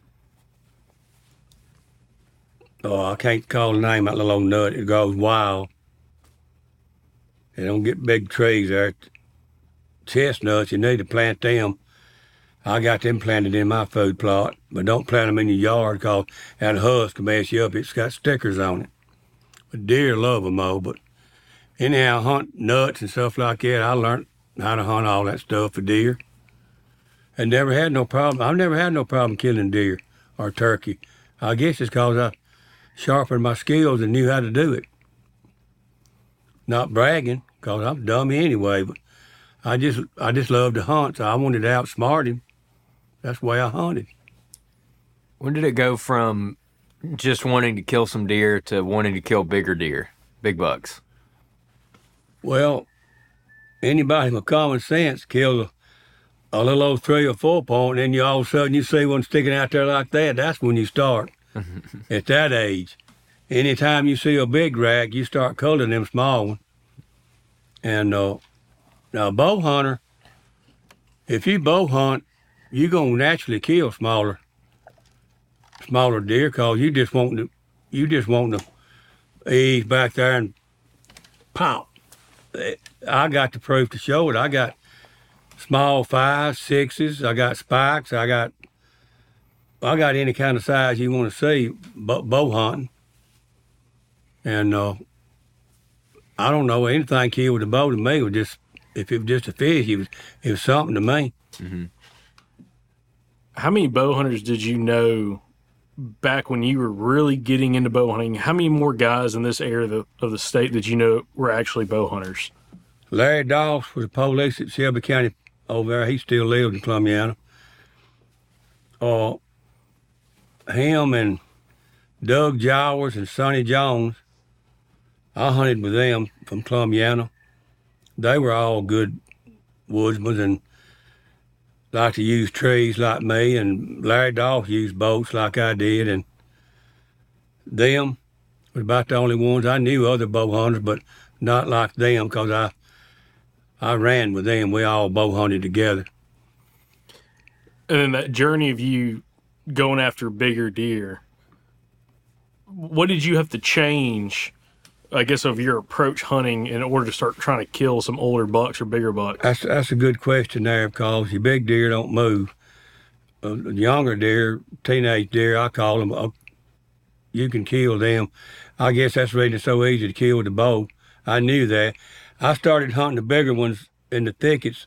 oh, I can't call the name of that little old nut. It grows wild. They don't get big trees there. Chestnuts, you need to plant them. I got them planted in my food plot, but don't plant them in your yard because that husk can mess you up. It's got stickers on it. But deer love them all. But anyhow, hunt nuts and stuff like that. I learned how to hunt all that stuff for deer. And never had no problem. I've never had no problem killing deer or turkey. I guess it's because I sharpened my skills and knew how to do it. Not bragging, because I'm dummy anyway, but I just I just love to hunt, so I wanted to outsmart him. That's the way I hunted. When did it go from just wanting to kill some deer to wanting to kill bigger deer, big bucks? Well, anybody with common sense kills a, a little old three or four point, and then you all of a sudden you see one sticking out there like that. That's when you start. At that age, anytime you see a big rack, you start culling them small ones. And uh, now a bow hunter, if you bow hunt, you're gonna naturally kill smaller, smaller deer, cause you just want to, you just want to ease back there and pop. I got the proof to show it. I got small fives, sixes. I got spikes. I got, I got any kind of size you want to see bow hunting. And uh, I don't know, anything killed with a bow to me was just, if it was just a fish, it was, it was something to me. Mm-hmm. How many bow hunters did you know back when you were really getting into bow hunting? How many more guys in this area of the, of the state that you know were actually bow hunters? Larry Doss was the police at Shelby County over there. He still lived in Columbiana. Uh, him and Doug Jowers and Sonny Jones, I hunted with them from Columbiana. They were all good woodsmen and liked to use trees like me, and Larry Doss used boats like I did, and them was about the only ones. I knew other bow hunters, but not like them, because I I ran with them. We all bow hunted together. And then that journey of you going after bigger deer, what did you have to change, I guess, of your approach hunting in order to start trying to kill some older bucks or bigger bucks? That's that's a good question there, because your big deer don't move. Uh, the younger deer, teenage deer, I call them, uh, you can kill them. I guess that's the reason it's so easy to kill with the bow. I knew that. I started hunting the bigger ones in the thickets.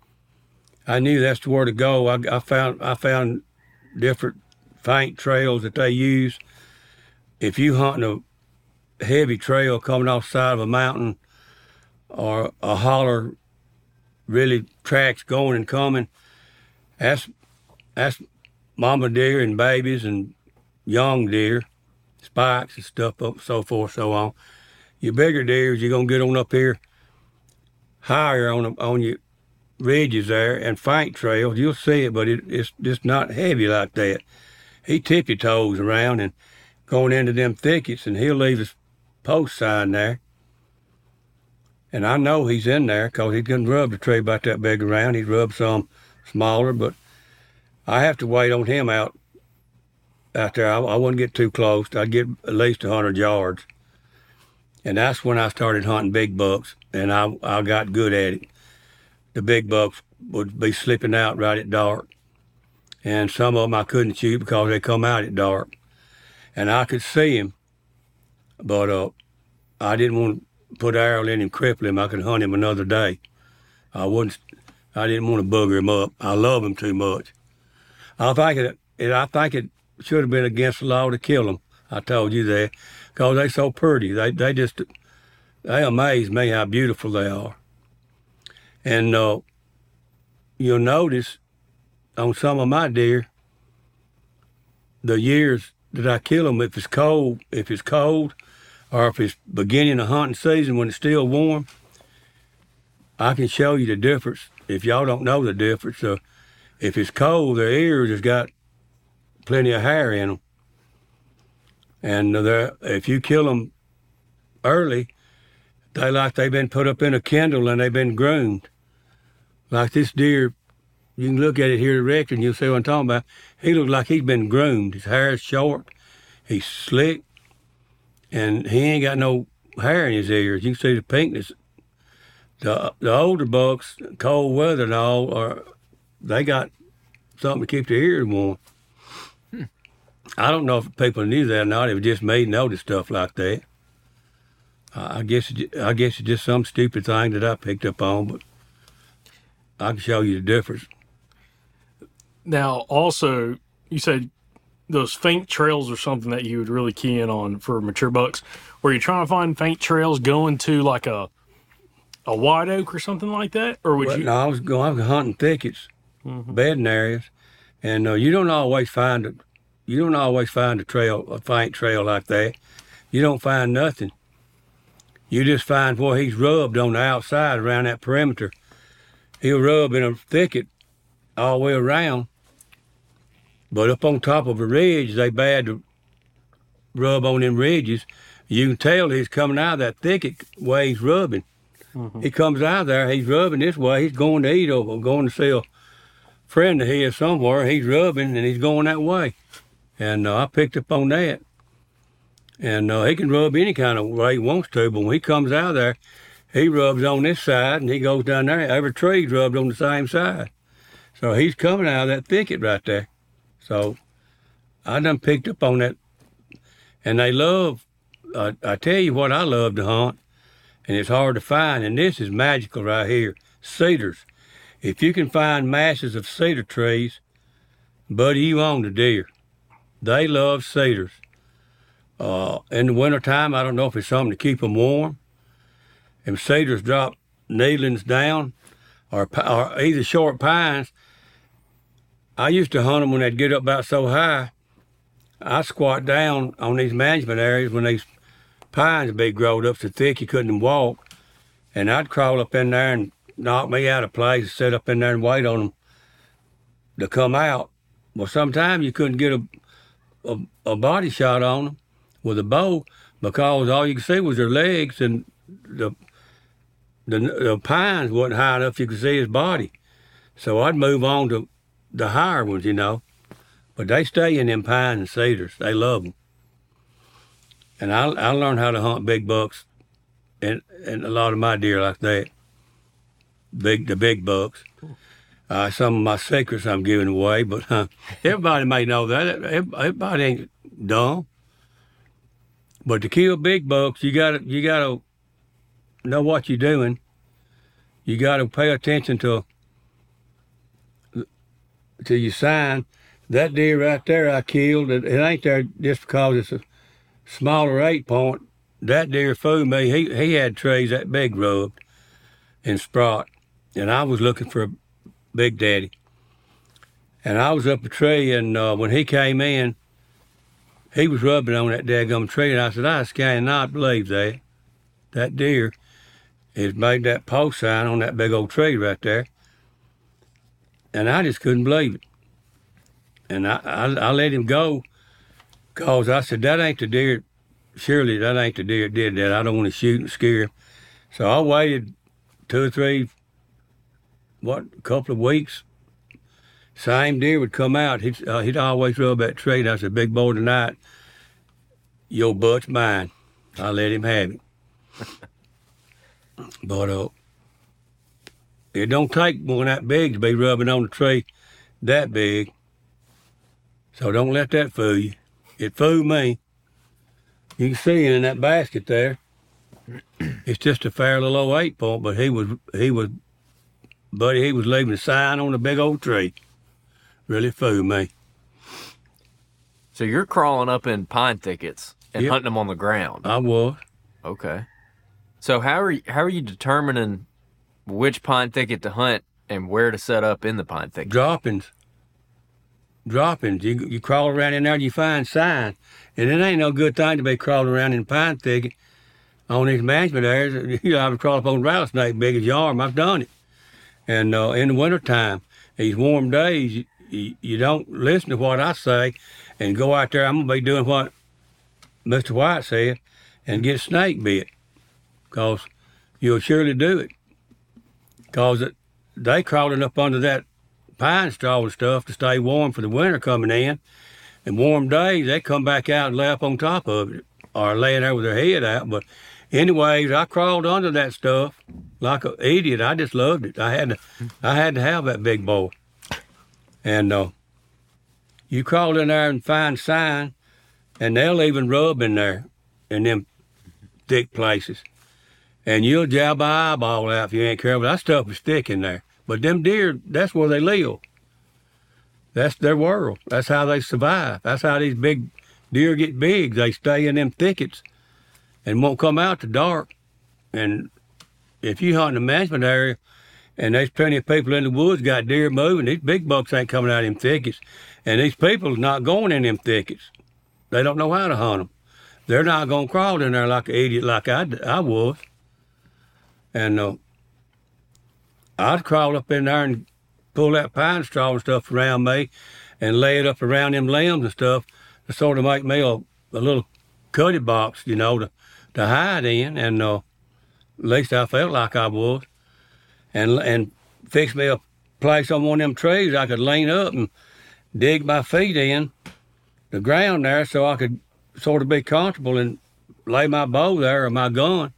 I knew that's where to go. I, I found I found different faint trails that they use. If you hunt a heavy trail coming off the side of a mountain, or a holler, really tracks going and coming, that's that's mama deer and babies and young deer, spikes and stuff up, so forth, so on. Your bigger deers, you're gonna get on up here higher on on your ridges there and faint trails. You'll see it, but it, it's just not heavy like that. He tip your toes around and going into them thickets, and he'll leave his post sign there. And I know he's in there because he couldn't rub the tree about that big around. He'd rub some smaller, but I have to wait on him out out there. I, I wouldn't get too close. I'd get at least one hundred yards. And that's when I started hunting big bucks, and I, I got good at it. the big bucks would be slipping out right at dark. And some of them I couldn't shoot because they come out at dark. And I could see him, but uh, I didn't want to put arrow in him, cripple him. I could hunt him another day. I wouldn't. I didn't want to booger him up. I love him too much. I think it. it I think it should have been against the law to kill them. I told you that, because they so pretty. They they just they amaze me how beautiful they are. And uh, you'll notice on some of my deer, the years that I kill them, if it's cold, if it's cold, or if it's beginning of hunting season when it's still warm, I can show you the difference. If y'all don't know the difference, uh, if it's cold, their ears has got plenty of hair in them. And if you kill them early, they like they've been put up in a kennel and they've been groomed. Like this deer, you can look at it here direct and you'll see what I'm talking about. He looks like he's been groomed. His hair is short, he's slick, and he ain't got no hair in his ears. You can see the pinkness. The the older bucks, cold weather and all, are they got something to keep their ears warm. Hmm. I don't know if people knew that or not. It was just me notice stuff like that. I guess it, I guess it's just some stupid thing that I picked up on, but I can show you the difference. Now, also, you said those faint trails are something that you would really key in on for mature bucks. Were you trying to find faint trails going to like a a white oak or something like that, or would well, you? No, I was going. I was hunting thickets, mm-hmm. bedding areas, and uh, you don't always find a, you don't always find a trail, a faint trail like that. You don't find nothing. You just find where he's rubbed on the outside around that perimeter. He'll rub in a thicket all the way around, but up on top of a ridge, they bad to rub on them ridges. You can tell he's coming out of that thicket way he's rubbing. Mm-hmm. He comes out there, he's rubbing this way, he's going to eat or going to see a friend of his somewhere, he's rubbing and he's going that way. And uh, I picked up on that. And uh, he can rub any kind of way he wants to, but when he comes out there, he rubs on this side and he goes down there. Every tree's rubbed on the same side. So he's coming out of that thicket right there. So I done picked up on that. And they love, uh, I tell you what I love to hunt, and it's hard to find, and this is magical right here, cedars. If you can find masses of cedar trees, buddy, you own the deer. They love cedars. Uh, in the wintertime, I don't know if it's something to keep them warm. If cedars drop needlings down, or, or either short pines, I used to hunt them when they'd get up about so high. I squat down on these management areas when these pines would be growed up so thick you couldn't walk, and I'd crawl up in there and knock me out of place, sit up in there and wait on them to come out. Well, sometimes you couldn't get a, a, a body shot on them with a bow because all you could see was their legs, and the, the the pines wasn't high enough you could see his body. So I'd move on to the higher ones, you know. But they stay in them pines and cedars. They love them. And I I learned how to hunt big bucks, and, and a lot of my deer like that. Big the big bucks. Uh, some of my secrets I'm giving away, but uh, everybody may know that. Everybody ain't dumb. But to kill big bucks, you gotta you gotta know what you're doing. You gotta pay attention to to your sign. That deer right there I killed. It, it ain't there just because it's a smaller eight point. That deer fooled me. He he had trees that big rubbed and sprott, and I was looking for a big daddy. And I was up a tree, and uh, when he came in, he was rubbing on that daggum tree, and I said, I cannot believe that. That deer has made that post sign on that big old tree right there. And I just couldn't believe it. And I, I, I let him go because I said, that ain't the deer. Surely that ain't the deer that did that. I don't want to shoot and scare him. So I waited two or three, what, a couple of weeks. Same deer would come out. He'd, uh, he'd always rub that tree. And I said, big boy, tonight, your butt's mine. I let him have it. But uh, it don't take one that big to be rubbing on the tree that big. So don't let that fool you. It fooled me. You can see it in that basket there. It's just a fair little old eight point, but he was, he was, buddy, he was leaving a sign on a big old tree. Really fooled me. So you're crawling up in pine thickets and Yep. hunting them on the ground. I was. Okay. So how are you, how are you determining which pine thicket to hunt and where to set up in the pine thicket? Droppings. Droppings. You you crawl around in there and you find signs. And it ain't no good thing to be crawling around in the pine thicket on these management areas. You know, I've crawled up on rattlesnake big as your arm. I've done it. And uh, in the wintertime, these warm days, you, you, you don't listen to what I say and go out there. I'm going to be doing what Mister White said and get snake bit, because you'll surely do it. Because they crawling up under that pine straw and stuff to stay warm for the winter coming in. And warm days, they come back out and lay up on top of it or laying there with their head out. But anyways, I crawled under that stuff like an idiot. I just loved it. I had to, I had to have that big boy. And uh, you crawl in there and find sign, and they'll even rub in there in them thick places. And you'll jab an eyeball out if you ain't careful. That stuff is thick in there. But them deer, that's where they live. That's their world. That's how they survive. That's how these big deer get big. They stay in them thickets and won't come out to dark. And if you hunt in the management area and there's plenty of people in the woods got deer moving, these big bucks ain't coming out of them thickets. And these people's not going in them thickets. They don't know how to hunt them. They're not going to crawl in there like an idiot like I, I was. And uh, I'd crawl up in there and pull that pine straw and stuff around me and lay it up around them limbs and stuff to sort of make me a, a little cuddy box, you know, to, to hide in. And uh, at least I felt like I was. And, and fix me a place on one of them trees I could lean up and dig my feet in the ground there so I could sort of be comfortable and lay my bow there or my gun.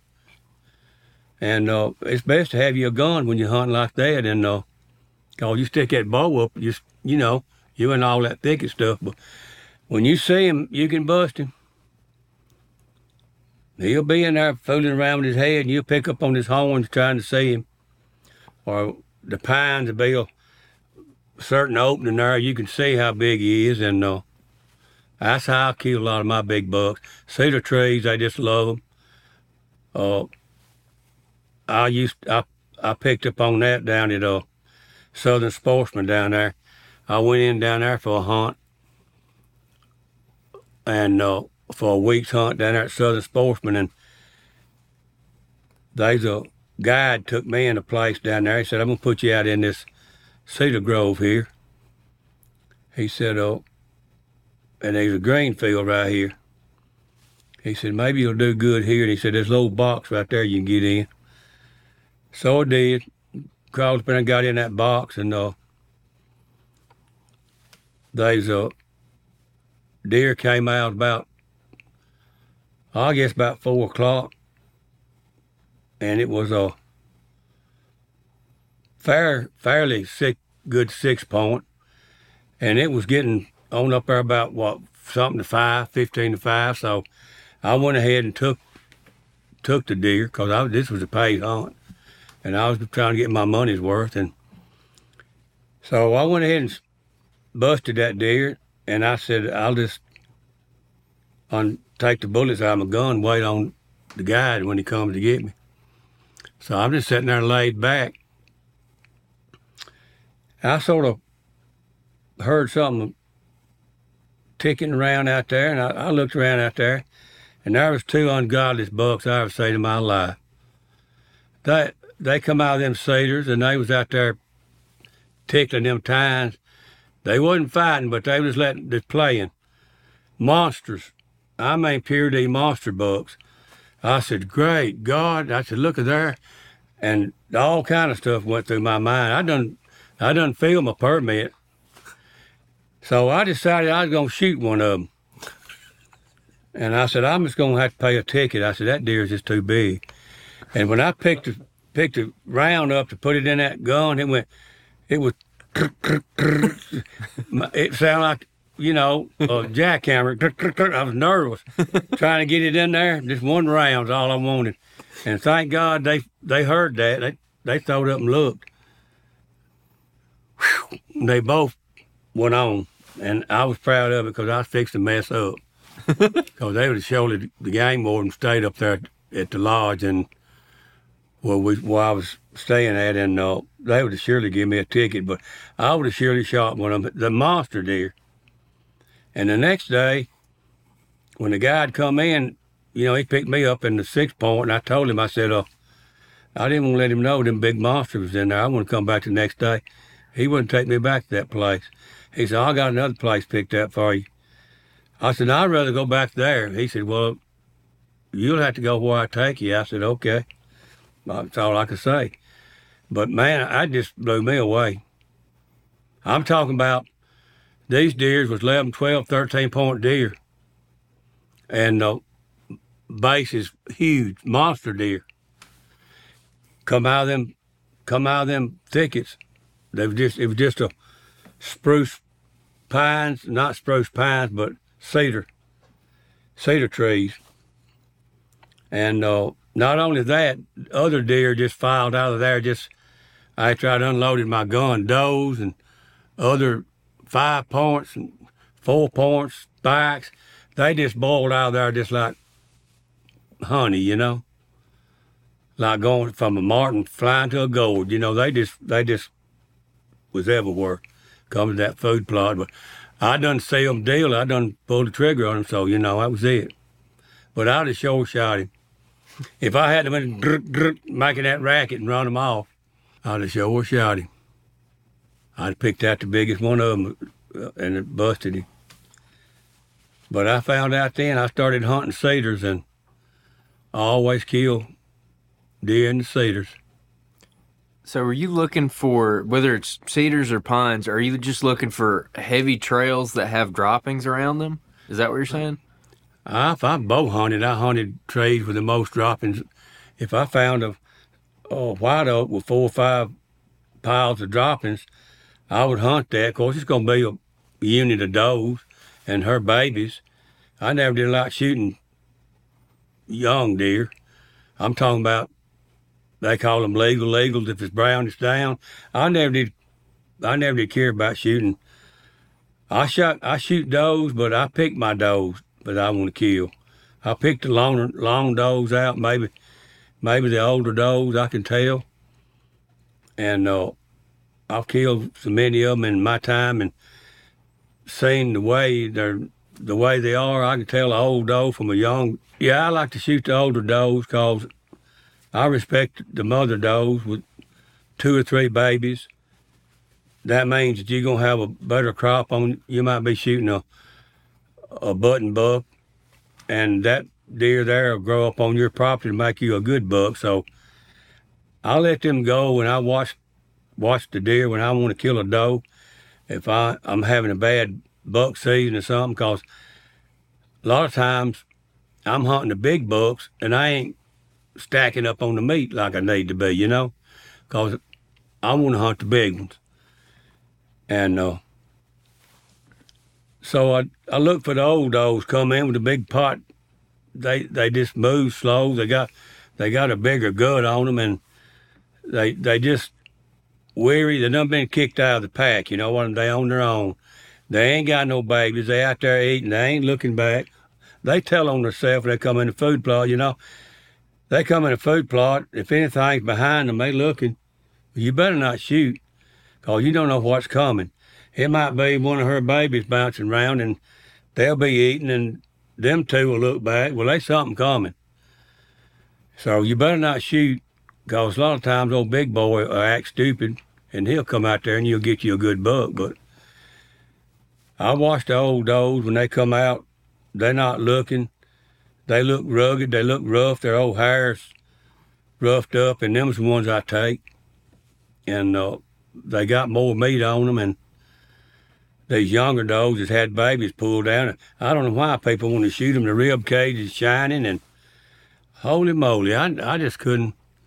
And uh, it's best to have you a gun when you're hunting like that. And uh, cause you stick that bow up, you you know, you and all that thicket stuff. But when you see him, you can bust him. He'll be in there fooling around with his head, and you'll pick up on his horns trying to see him. Or the pines will be a certain opening there. You can see how big he is. And uh, that's how I kill a lot of my big bucks. Cedar trees, I just love them. Uh, I used I I picked up on that down at uh, Southern Sportsman down there. I went in down there for a hunt, and uh, for a week's hunt down there at Southern Sportsman, and there's a guide took me in a place down there. He said, "I'm gonna put you out in this cedar grove here." He said, "Oh, and there's a green field right here." He said, "Maybe you'll do good here." And he said, "There's a little box right there you can get in." So I did. Crawled up and got in that box, and uh, there's a deer came out about, I guess about four o'clock, and it was a fair, fairly sick, good six point, and it was getting on up there about what something to five, fifteen to five. So I went ahead and took took the deer because I this was a paid hunt. And I was trying to get my money's worth. And so I went ahead and busted that deer. And I said, I'll just un- take the bullets out of my gun and wait on the guide when he comes to get me. So I'm just sitting there laid back. I sort of heard something ticking around out there. And I, I looked around out there. And there was two ungodliest bucks I ever seen in my life. That They come out of them cedars, and they was out there tickling them tines. They wasn't fighting, but they was letting, just playing. Monsters. I mean pure D monster bucks. I said, great God. I said, look at there. And all kind of stuff went through my mind. I done, I done filled my permit. So I decided I was going to shoot one of them. And I said, I'm just going to have to pay a ticket. I said, that deer's just too big. And when I picked the picked a round up to put it in that gun. It went, it was, it sounded like, you know, a jackhammer. I was nervous trying to get it in there. Just one round's all I wanted. And thank God they they heard that. They they throwed up and looked. Whew. They both went on. And I was proud of it because I was fixing to mess up. Because they would have surely, the game warden stayed up there at the lodge and where, we, where I was staying at, and uh, they would have surely given me a ticket, but I would have surely shot one of them, the monster deer. And the next day, when the guy'd come in, you know, he picked me up in the six point, and I told him, I said, uh, I didn't want to let him know them big monster was in there. I want to come back the next day. He wouldn't take me back to that place. He said, I got another place picked up for you. I said, I'd rather go back there. He said, well, you'll have to go where I take you. I said, okay. That's all I could say. But, man, that just blew me away. I'm talking about these deers was eleven, twelve, thirteen-point deer. And the base is huge, monster deer. Come out of them, come out of them thickets. They were just, it was just a spruce pines, not spruce pines, but cedar, cedar trees. And uh, not only that, other deer just filed out of there just after I'd unloaded my gun, does and other five points and four points, spikes. They just boiled out of there just like honey, you know, like going from a martin flying to a gourd. You know, they just they just was everywhere coming to that food plot. But I done see them deal. I done pulled the trigger on him, so, you know, that was it. But I'd have sure shot him. If I had been drr, drr, making that racket and run him off, I'd have sure shot him. I'd picked out the biggest one of them and it busted him. But I found out then, I started hunting cedars, and I always kill deer in the cedars. So are you looking for, whether it's cedars or pines, are you just looking for heavy trails that have droppings around them? Is that what you're saying? I, if I bow hunted, I hunted trees with the most droppings. If I found a, a white oak with four or five piles of droppings, I would hunt that. Of course, it's going to be a unit of does and her babies. I never did like shooting young deer. I'm talking about, they call them legal legals. If it's brown, it's down. I never did. I never did care about shooting. I shot. I shoot does, but I pick my does that I want to kill. I pick the long, long does out. Maybe, maybe the older does I can tell. And uh, I've killed so many of them in my time, and seen the way they're, the way they are. I can tell an old doe from a young. Yeah, I like to shoot the older does because I respect the mother does with two or three babies. That means that you're gonna have a better crop on. You might be shooting a a button buck, and that deer there will grow up on your property to make you a good buck. So I let them go, and I watch watch the deer when I want to kill a doe. If I I'm having a bad buck season or something, because a lot of times I'm hunting the big bucks and I ain't stacking up on the meat like I need to be, you know, because I want to hunt the big ones. And uh, so I I look for the old does come in with a big pot. They they just move slow. They got they got a bigger gut on them, and they they just weary. They done been kicked out of the pack, you know what? They on their own. They ain't got no babies. They out there eating. They ain't looking back. They tell on themselves when they come in the food plot, you know. They come in a food plot. If anything's behind them, they looking. You better not shoot, because you don't know what's coming. It might be one of her babies bouncing around, and they'll be eating, and them two will look back. Well, there's something coming. So you better not shoot, because a lot of times old big boy will act stupid, and he'll come out there and you'll get you a good buck. But I watch the old does when they come out. They're not looking. They look rugged. They look rough. Their old hair's roughed up, and them's the ones I take. And uh, they got more meat on them, and these younger does has had babies pulled down. I don't know why people want to shoot them. The rib cage is shining, and holy moly, I, I just couldn't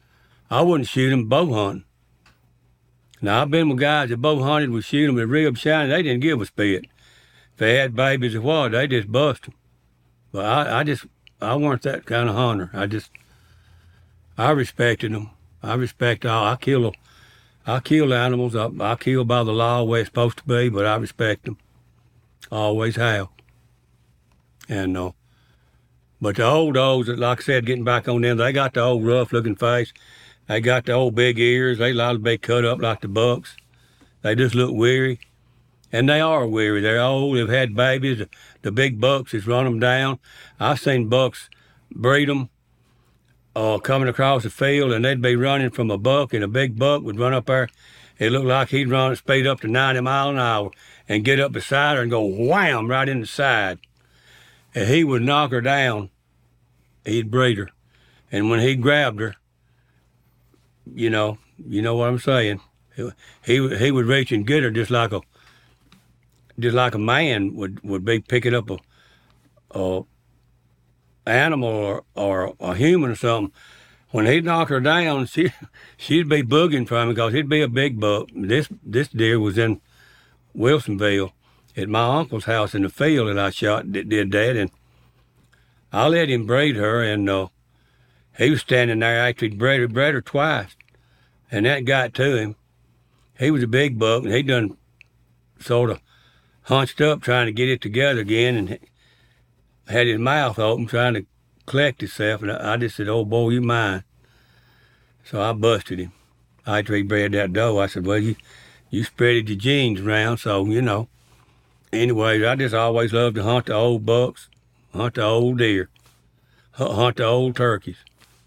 I wouldn't shoot them bow hunting. Now, I've been with guys that bow hunted, would shoot them with rib shiny. They didn't give a spit. If they had babies or what, they just bust them. But I, I just, I weren't that kind of hunter. I just, I respected them. I respect all. I kill, I kill animals. I, I kill by the law where it's supposed to be, but I respect them. Always have. And, uh, but the old dogs, like I said, getting back on them, they got the old rough-looking face. They got the old big ears. They a lot of big cut up like the bucks. They just look weary. And they are weary. They're old. They've had babies. The, the big bucks has run them down. I've seen bucks breed them uh, coming across the field, and they'd be running from a buck, and a big buck would run up there. It looked like he'd run at speed up to ninety miles an hour and get up beside her and go wham right in the side. And he would knock her down. He'd breed her. And when he grabbed her, you know, you know what I'm saying. He he, he would reach and get her just like a just like a man would, would be picking up a, a animal or, or a human or something. When he'd knock her down, she she'd be booging from him because he'd be a big buck. This this deer was in Wilsonville at my uncle's house in the field that I shot that did that, and I let him breed her, and uh, he was standing there after he'd bred her, bred her twice, and that got to him. He was a big buck, and he done sort of hunched up trying to get it together again, and had his mouth open trying to collect himself, and I just said, "Oh boy, you mine." So I busted him. After he bred that doe, I said, "Well, you you spreaded your genes around, so you know." Anyways, I just always loved to hunt the old bucks, hunt the old deer, hunt the old turkeys,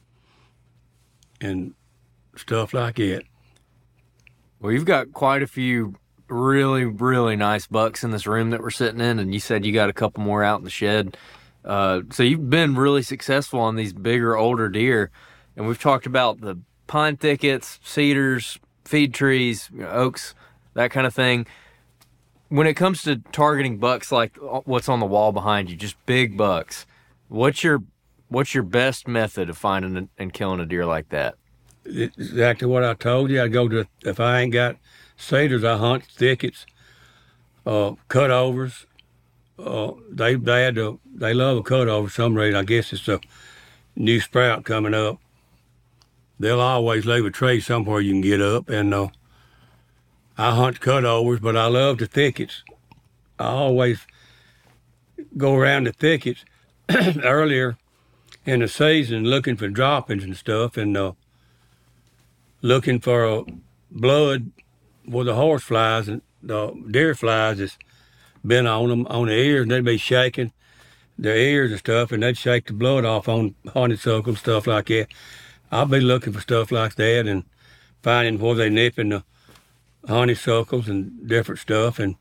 and stuff like that. Well, you've got quite a few really, really nice bucks in this room that we're sitting in, and you said you got a couple more out in the shed. Uh, so you've been really successful on these bigger, older deer, and we've talked about the pine thickets, cedars, feed trees, you know, oaks, that kind of thing. When it comes to targeting bucks like what's on the wall behind you, just big bucks, what's your what's your best method of finding and killing a deer like that? Exactly what I told you. I go to, if I ain't got cedars, I hunt thickets, uh, cutovers. Uh, they they had to, they love a cutover for some reason. I guess it's a new sprout coming up. They'll always leave a tree somewhere you can get up, and uh, I hunt cutovers, but I love the thickets. I always go around the thickets earlier in the season looking for droppings and stuff, and uh, looking for uh, blood where the horse flies and the deer flies has been on them, on the ears, and they'd be shaking their ears and stuff, and they'd shake the blood off on honeysuckle, stuff like that. I'll be looking for stuff like that and finding where they nipping the honeysuckles and different stuff, and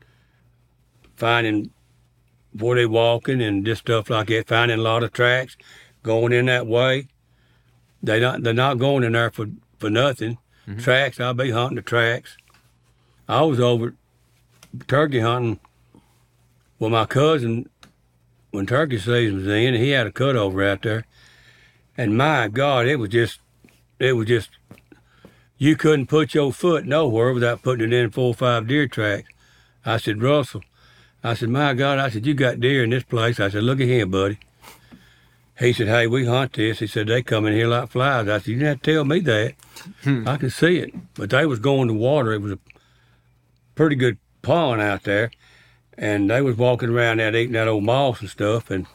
finding where they walking and just stuff like that, finding a lot of tracks going in that way. They not, they're not going in there for, for nothing. Mm-hmm. Tracks, I'll be hunting the tracks. I was over turkey hunting with my cousin when turkey season was in. He had a cutover out there, and my God, it was just, it was just, you couldn't put your foot nowhere without putting it in four or five deer tracks. I said, "Russell," I said, "My God," I said, "you got deer in this place." I said, "Look at here, buddy." He said, "Hey, we hunt this." He said, "They come in here like flies." I said, "You didn't have to tell me that." Hmm. I could see it. But they was going to water. It was a pretty good pond out there. And they was walking around that eating that old moss and stuff. And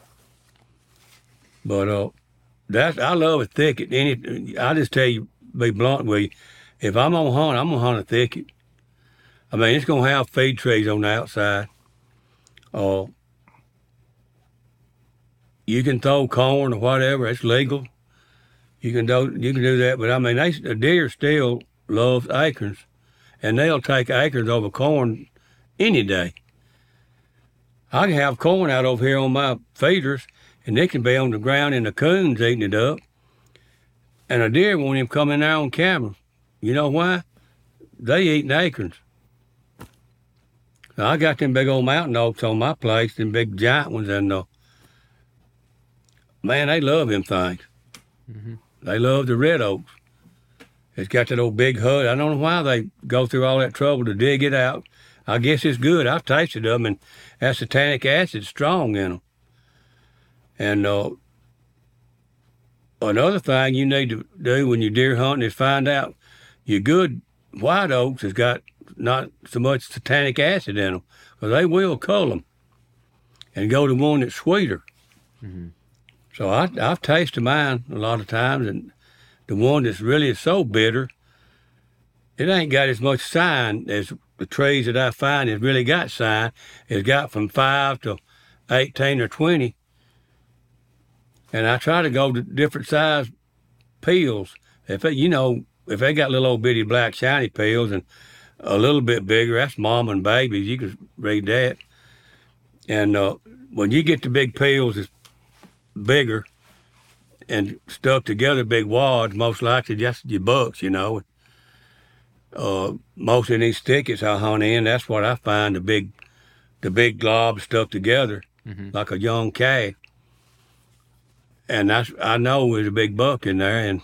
But uh, that's, I love a thicket. Any, I just tell you, be blunt with you, if I'm gonna hunt, I'm gonna hunt a thicket. I mean, it's gonna have feed trees on the outside. Uh, you can throw corn or whatever, it's legal. You can do you can do that, but I mean, they, the deer still loves acorns, and they'll take acorns over corn any day. I can have corn out over here on my feeders, and they can be on the ground and the coons eating it up, and a deer won't even come in there on camera. You know why? They eating acorns. Now, I got them big old mountain oaks on my place, them big giant ones, and uh, man, they love them things. Mm-hmm. They love the red oaks. It's got that old big hut. I don't know why they go through all that trouble to dig it out. I guess it's good. I've tasted them, and acetic acid's strong in them. And uh, another thing you need to do when you're deer hunting is find out your good white oaks has got not so much acetic acid in them, because they will cull them and go to one that's sweeter. Mm-hmm. So I, I've tasted mine a lot of times, and the one that's really so bitter, it ain't got as much sign as the trees that I find has really got sign. It's got from five to eighteen or twenty. And I try to go to different size peels. If it, you know, if they got little old bitty black shiny peels and a little bit bigger, that's mom and babies. You can read that. And uh, when you get the big peels that's bigger and stuck together, big wads, most likely just your bucks, you know. Uh, most of these thickets I hunt in, that's what I find, the big, the big globs stuck together mm-hmm. like a young calf. And that's, I know there's a big buck in there. And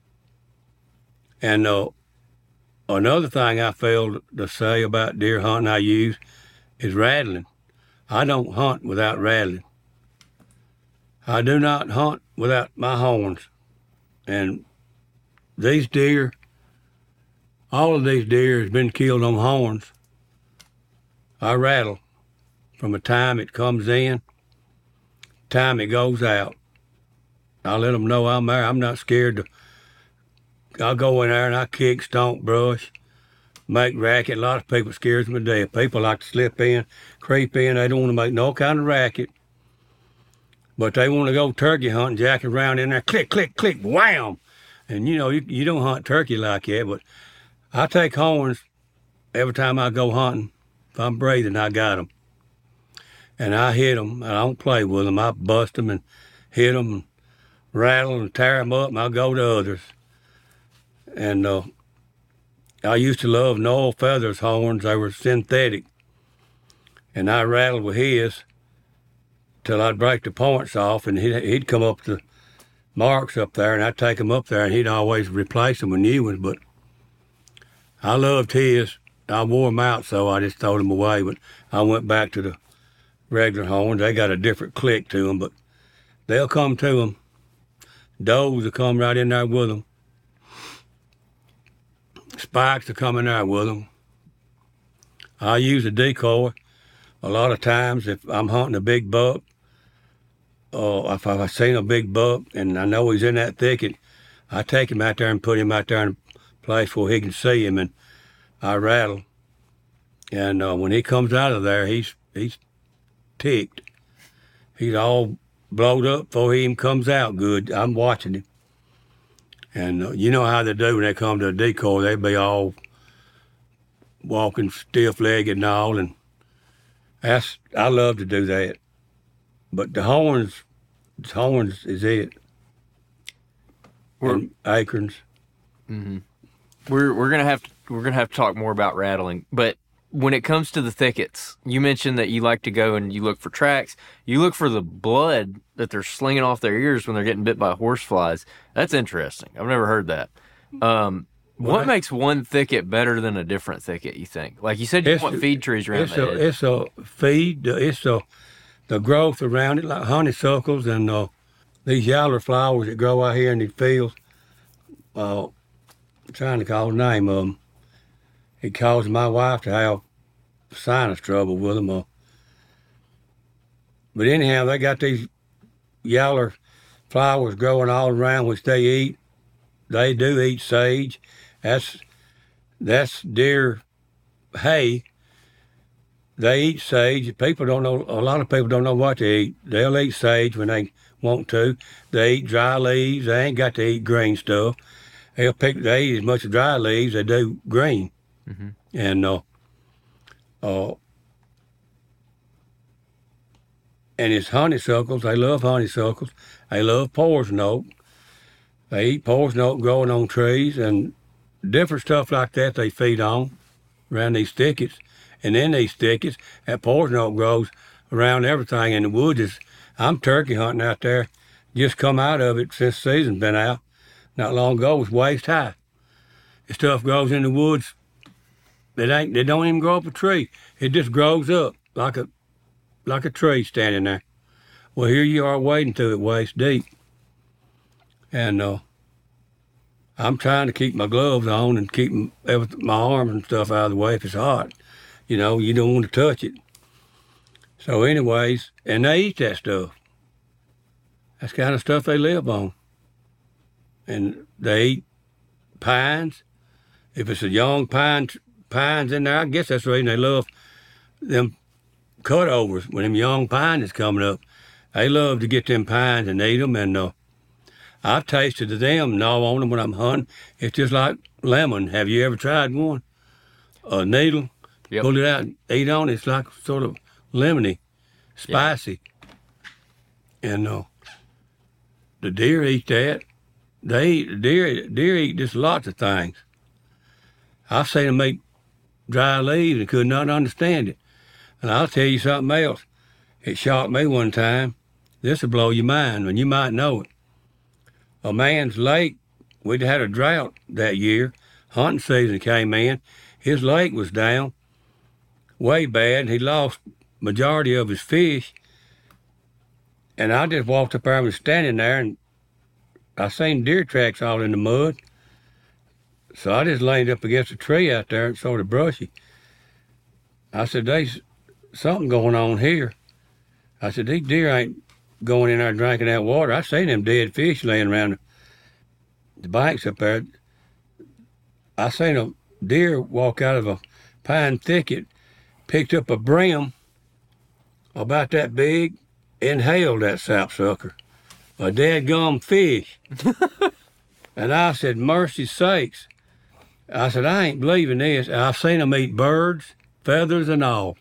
and uh, another thing I failed to say about deer hunting I use is rattling. I don't hunt without rattling. I do not hunt without my horns. And these deer, all of these deer has been killed on horns. I rattle from the time it comes in, time it goes out. I let them know I'm there. I'm not scared to. I'll go in there and I kick, stomp, brush, make racket. A lot of people scares me to death. People like to slip in, creep in. They don't want to make no kind of racket. But they want to go turkey hunting, jacking around in there, click, click, click, wham. And you know, you, you don't hunt turkey like that, but I take horns every time I go hunting. If I'm breathing, I got them. And I hit them. I don't play with them. I bust them and hit them and rattle and tear them up, and I'll go to others. And uh, I used to love Noel Feathers horns. They were synthetic. And I rattled with his till I'd break the points off, and he'd, he'd come up to marks up there, and I'd take them up there, and he'd always replace them with new ones. But I loved his. I wore them out, so I just threw them away. But I went back to the regular horns. They got a different click to them, but they'll come to them. Does will come right in there with them. Spikes will come in there with them. I use a decoy a lot of times if I'm hunting a big buck. Or uh, if I've seen a big buck and I know he's in that thicket, I take him out there and put him out there in a place where he can see him, and I rattle. And uh, when he comes out of there, he's he's ticked. He's all blowed up before he even comes out good. I'm watching him. And uh, you know how they do when they come to a decoy. They be all walking stiff-legged and all. And that's, I love to do that. But the horns, the horns is it. We're, and acorns. Mm-hmm. We're we're gonna have to, we're gonna have to talk more about rattling. But when it comes to the thickets, you mentioned that you like to go and you look for tracks. You look for the blood that they're slinging off their ears when they're getting bit by horseflies. That's interesting. I've never heard that. Um, what well, makes one thicket better than a different thicket, you think? Like you said, you want feed trees around it's the a, edge. It's a feed. It's a, the growth around it, like honeysuckles and uh, these yaller flowers that grow out here in these fields. Uh, I'm trying to call the name of them. It caused my wife to have sinus trouble with them. Uh, but anyhow, they got these yaller flowers growing all around, which they eat. They do eat sage. That's that's deer hay. They eat sage. People don't know. A lot of people don't know what to eat. They'll eat sage when they want to. They eat dry leaves. They ain't got to eat green stuff. They'll pick. They eat as much dry leaves as they do green. Mm-hmm. And uh, uh, and it's honeysuckles. They love honeysuckles. They love poison oak. They eat poison oak growing on trees and different stuff like that they feed on around these thickets. And in these thickets, that poison oak grows around everything in the woods. Is, I'm turkey hunting out there. Just come out of it since the season's been out. Not long ago, it was waist high. The stuff grows in the woods. It ain't. They don't even grow up a tree. It just grows up like a like a tree standing there. Well, here you are wading through it waist deep, and uh, I'm trying to keep my gloves on and keep my arms and stuff out of the way if it's hot. You know, you don't want to touch it. So, anyways, and they eat that stuff. That's the kind of stuff they live on. And they eat pines. If it's a young pine, pines in there, I guess that's the reason they love them cutovers. When them young pines is coming up, they love to get them pines and eat them. And uh, I've tasted of them, gnaw on them when I'm hunting. It's just like lemon. Have you ever tried one? A needle, Yep. pull it out and eat on it. It's like sort of lemony, spicy. And uh, the deer eat that. They eat, deer, deer eat just lots of things. I've seen them eat dry leaves and could not understand it. And I'll tell you something else. It shocked me one time. This will blow your mind, and you might know it. A man's lake, we'd had a drought that year. Hunting season came in. His lake was down way bad, and he lost majority of his fish. And I just walked up there and was standing there, and I seen deer tracks all in the mud. So I just laid up against a tree out there and sort of brushy. I said, there's something going on here. I said, these deer ain't going in there drinking that water. I seen them dead fish laying around the banks up there. I seen a deer walk out of a pine thicket, picked up a brim about that big, inhaled that sapsucker. A dead gum fish. And I said, mercy sakes. I said, I ain't believing this. I've seen them eat birds, feathers and all.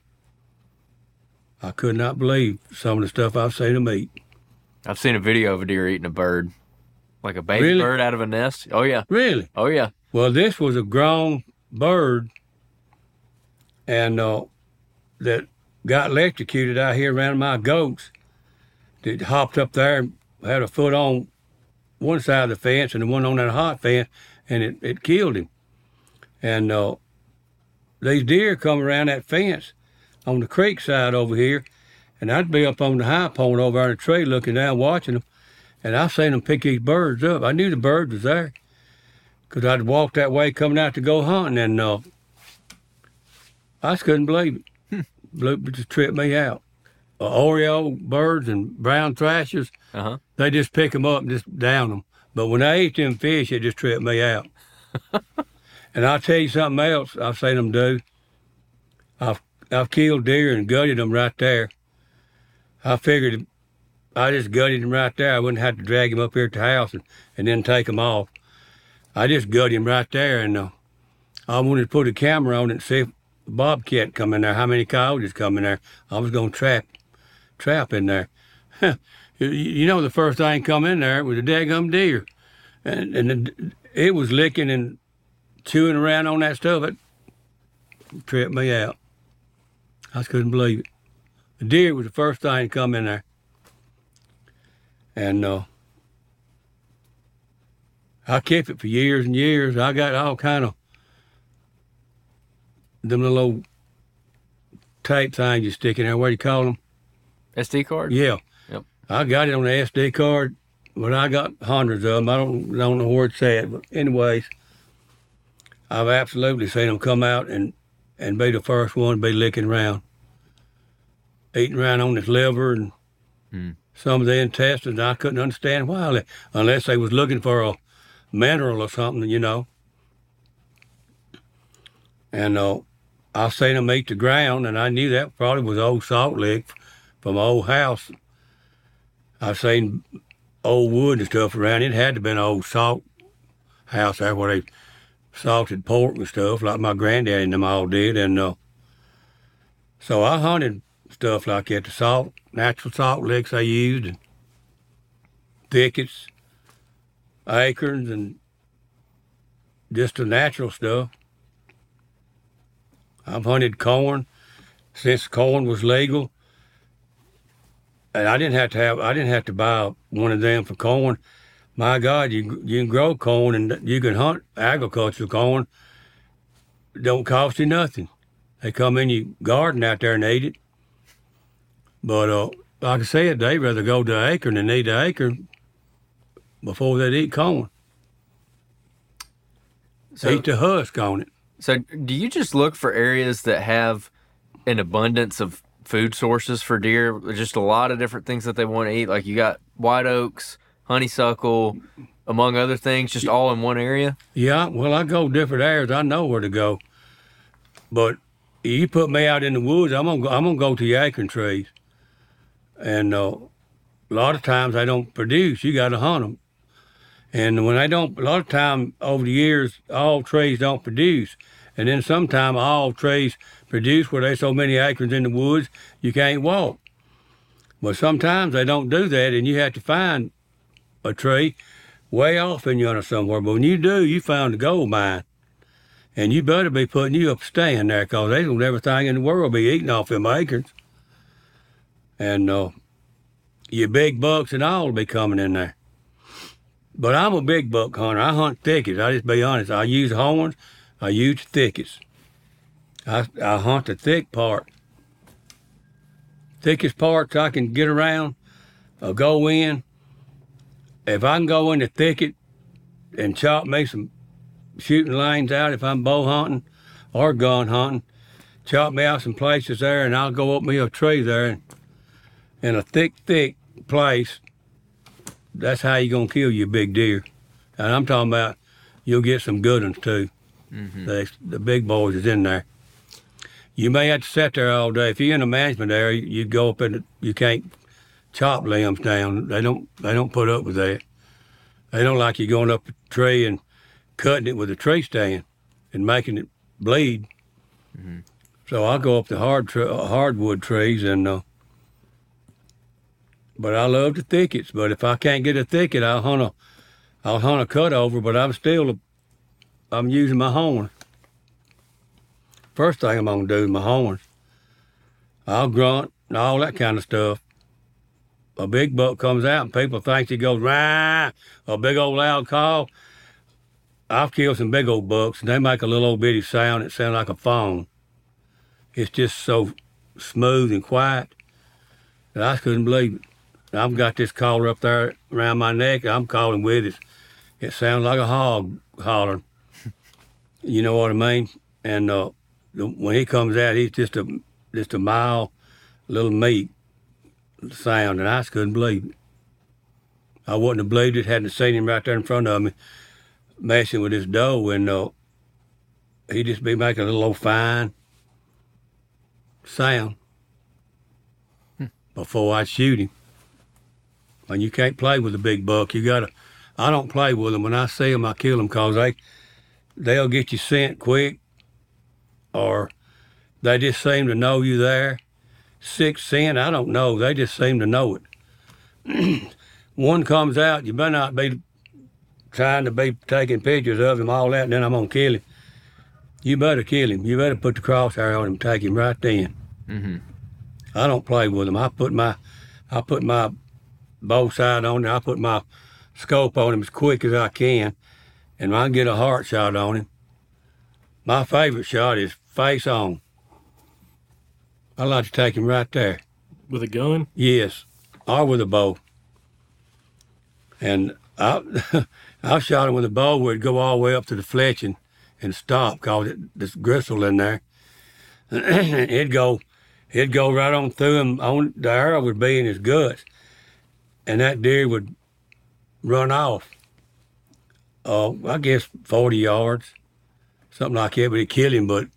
I could not believe some of the stuff I've seen them eat. I've seen a video of a deer eating a bird, like a baby Really? bird out of a nest. Oh yeah, Really? oh yeah. Well, this was a grown bird, and uh, that got electrocuted out here around my goats. That hopped up there and had a foot on one side of the fence and the one on that hot fence, and it, it killed him. And uh, these deer come around that fence on the creek side over here, and I'd be up on the high point over on the tree looking down, watching them, and I seen them pick these birds up. I knew the bird was there, because I'd walked that way coming out to go hunting, and uh, I just couldn't believe it. It just tripped me out. Uh, Oreo birds and brown thrashers, Uh-huh. they just pick them up and just down them. But when they eat them fish, it just tripped me out. And I'll tell you something else I've seen them do. I've I've killed deer and gutted them right there. I figured I just gutted them right there. I wouldn't have to drag them up here to the house and, and then take them off. I just gutted them right there, and uh, I wanted to put a camera on it and see if a bobcat come in there, how many coyotes come in there. I was going to trap trap in there. you, you know, the first thing come in there was a daggum deer. And, and the, it was licking and chewing around on that stuff. It tripped me out. I just couldn't believe it. The deer was the first thing to come in there. And uh, I kept it for years and years. I got all kind of them little old tape things you stick in there. What do you call them? S D card? Yeah. Yep. I got it on the S D card, but I got hundreds of them. I don't don't know where it's at. But anyways, I've absolutely seen them come out and, and be the first one to be licking around, eating around on his liver and Mm. some of the intestines. I couldn't understand why, they, unless they was looking for a mineral or something, you know. And uh, I seen them eat the ground, and I knew that probably was old salt lick from an old house. I've seen old wood and stuff around. It had to have been an old salt house there where they salted pork and stuff, like my granddaddy and them all did. And uh, so I hunted stuff like that, the salt, natural salt licks they used, and thickets, acorns, and just the natural stuff. I've hunted corn since corn was legal. And I didn't have to have, I didn't have to buy one of them for corn. my God, you you can grow corn and you can hunt agricultural corn. Don't cost you nothing. They come in your garden out there and eat it. But uh, like I said, they'd rather go to an acre than eat an acre before they'd eat corn. So, eat the husk on it. So do you just look for areas that have an abundance of food sources for deer? Just a lot of different things that they want to eat? Like you got white oaks, honeysuckle, among other things, just all in one area? Yeah, well, I go different areas. I know where to go. But you put me out in the woods, I'm gonna go, I'm gonna go to the acorn trees. And uh, a lot of times they don't produce. You got to hunt them. And when they don't, a lot of time over the years, all trees don't produce. And then sometime all trees produce where there's so many acorns in the woods, you can't walk. But sometimes they don't do that, and you have to find a tree way off in yonder somewhere. But when you do, you found a gold mine. And you better be putting you up a stand there, because they don't everything in the world be eating off them acorns. And uh, your big bucks and all will be coming in there. But I'm a big buck hunter. I hunt thickets. I just be honest. I use horns. I use thickets. I, I hunt the thick part. Thickest parts I can get around, I'll go in. If I can go in the thicket and chop me some shooting lanes out, if I'm bow hunting or gun hunting, chop me out some places there, and I'll go up me a tree there and, in a thick, thick place. That's how you're going to kill your big deer. And I'm talking about you'll get some good ones too. Mm-hmm. The, the big boys is in there. You may have to sit there all day. If you're in a management area, you go up and you can't chop limbs down. They don't they don't put up with that. They don't like you going up a tree and cutting it with a tree stand and making it bleed. Mm-hmm. So I'll go up the hard tra- hardwood trees and uh, but I love the thickets. But if I can't get a thicket, I'll hunt a I'll hunt a cutover. But I'm still a, I'm using my horn. First thing I'm gonna do is my horns. I'll grunt and all that kind of stuff. A big buck comes out and people think he goes rah, a big old loud call. I've killed some big old bucks and they make a little old bitty sound that sounds like a phone. It's just so smooth and quiet that I couldn't believe it. I've got this collar up there around my neck. I'm calling with it. It sounds like a hog hollering. You know what I mean? And uh, the, when he comes out, he's just a just a mild little meat sound, and I just couldn't believe it. I wouldn't have believed it hadn't seen him right there in front of me messing with his doe, and uh, he'd just be making a little old fine sound hmm. before I'd shoot him. And you can't play with a big buck. You gotta. I don't play with them. When I see them, I kill them, cause they they'll get you scent quick, or they just seem to know you there. Sixth scent, I don't know. They just seem to know it. One comes out, you better not be trying to be taking pictures of him, all that, and then I'm gonna kill him. You better kill him. You better put the crosshair on him, take him right then. Mm-hmm. I don't play with him. I put my, I put my bow sight on there. I put my scope on him as quick as I can, and when I get a heart shot on him, my favorite shot is face on. I like to take him right there. With a gun? Yes, or with a bow. And I, I shot him with a bow where it'd go all the way up to the fletching and stop, cause it, there's gristle in there. it'd go, it'd go right on through him. On the arrow would be in his guts, and that deer would run off. Uh, I guess forty yards, something like that. But it'd kill him, but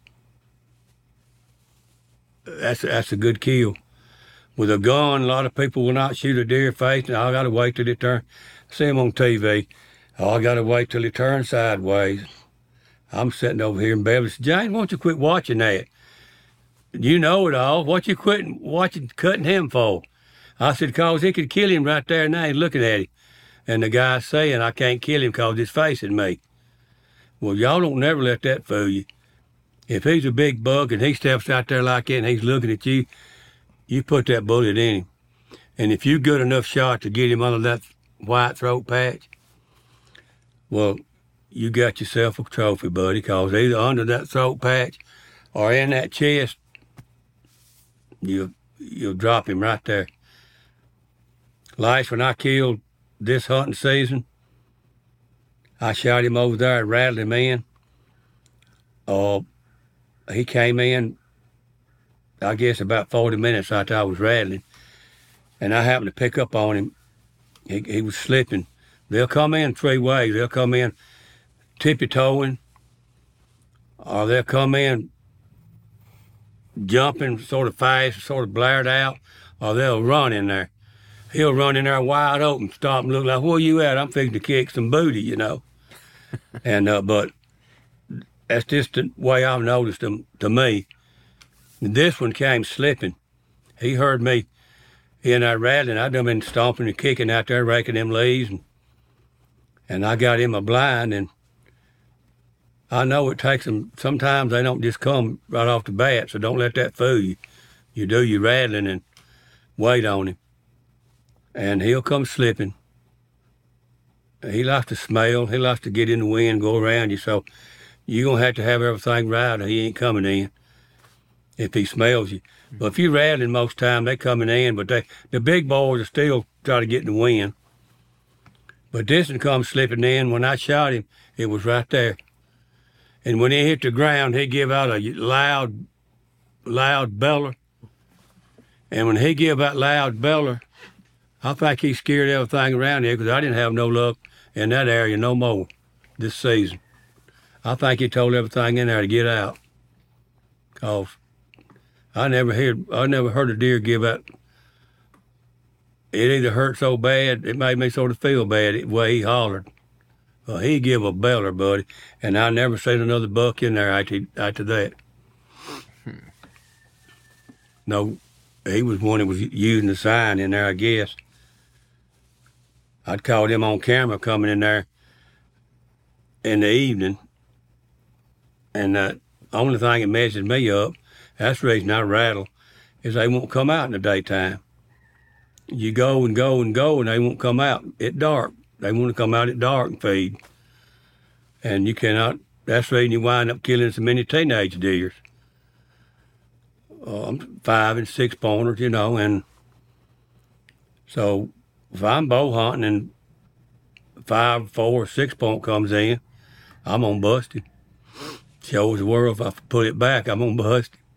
that's that's a good kill. With a gun, a lot of people will not shoot a deer face. And I gotta wait till it turn. See him on T V. Oh, I gotta wait till he turns sideways. I'm sitting over here in Beverly. Jane, why don't you quit watching that? You know it all. What you quitting watching, cutting him for? I said, cause he could kill him right there now. He's looking at him. And the guy's saying, I can't kill him cause he's facing me. Well, y'all don't never let that fool you. If he's a big buck and he steps out there like that and he's looking at you, you put that bullet in him. And if you're good enough shot to get him under that white throat patch, well, you got yourself a trophy, buddy, because either under that throat patch or in that chest, you, you'll drop him right there. Last when I killed this hunting season, I shot him over there and rattled him in. Uh, he came in, I guess, about forty minutes after I was rattling, and I happened to pick up on him. He, he was slipping. They'll come in three ways. They'll come in tippy-toeing, or they'll come in jumping sort of fast, sort of blared out, or they'll run in there. He'll run in there wide open, stop and look like, where you at? I'm fixing to kick some booty, you know. and uh, But that's just the way I've noticed them to me. And this one came slipping. He heard me in there rattling. I'd done been stomping and kicking out there, raking them leaves, and, and I got him a blind, and I know it takes them, sometimes they don't just come right off the bat, so don't let that fool you. You do your rattling and wait on him. And he'll come slipping. He likes to smell. He likes to get in the wind, go around you. So you're going to have to have everything right or he ain't coming in if he smells you. But if you're rattling most time, they coming in, but they the big boys are still trying to get in the wind. But this one comes slipping in. When I shot him, it was right there. And when he hit the ground, he give out a loud, loud beller. And when he give that loud beller, I think he scared everything around here because I didn't have no luck in that area no more this season. I think he told everything in there to get out. Cause I never heard I never heard a deer give out. It either hurt so bad, it made me sort of feel bad the way he hollered. Well, he give a beller, buddy, and I never seen another buck in there after, after that. Hmm. No, he was one that was using the sign in there, I guess. I'd caught him on camera coming in there in the evening, and the only thing that messes me up, that's the reason I rattle, is they won't come out in the daytime. You go and go and go, and they won't come out at dark. They want to come out at dark and feed. And you cannot, that's the reason you wind up killing so many teenage deers. Um, five and six pointers, you know, and so if I'm bow hunting and five, four, six point comes in, I'm gonna bust him. Shows the world if I put it back, I'm gonna bust him.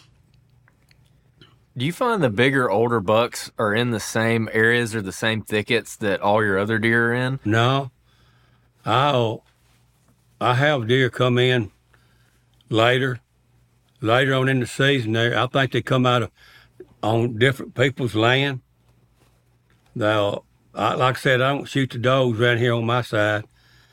Do you find the bigger, older bucks are in the same areas or the same thickets that all your other deer are in? No. I'll, I have deer come in later, later on in the season. There, I think they come out of on different people's land. They'll, I, like I said, I don't shoot the does around here on my side.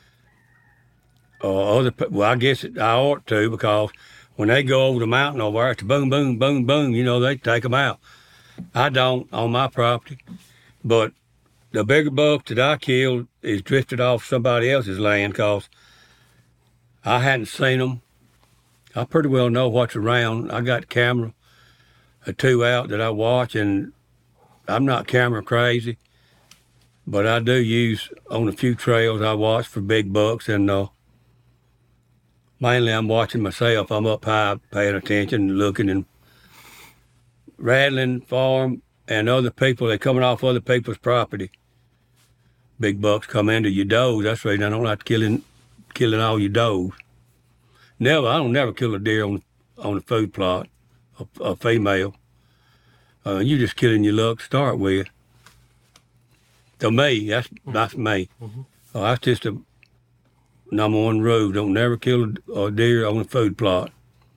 Uh, other, well, I guess it, I ought to because when they go over the mountain over there, it's boom, boom, boom, boom, you know, they take them out. I don't on my property, but the bigger buck that I killed is drifted off somebody else's land because I hadn't seen them. I pretty well know what's around. I got camera, a two out that I watch, and I'm not camera crazy, but I do use on a few trails I watch for big bucks, and uh, mainly I'm watching myself. I'm up high paying attention, looking and rattling for them and other people. They're coming off other people's property. Big bucks come into your does. That's the reason I don't like killing killing all your does. Never, I don't never kill a deer on on a food plot, a, a female. Uh, you just killing your luck to start with. To me, that's that's me. Mm-hmm. Uh, that's just a number one rule. Don't never kill a, a deer on a food plot.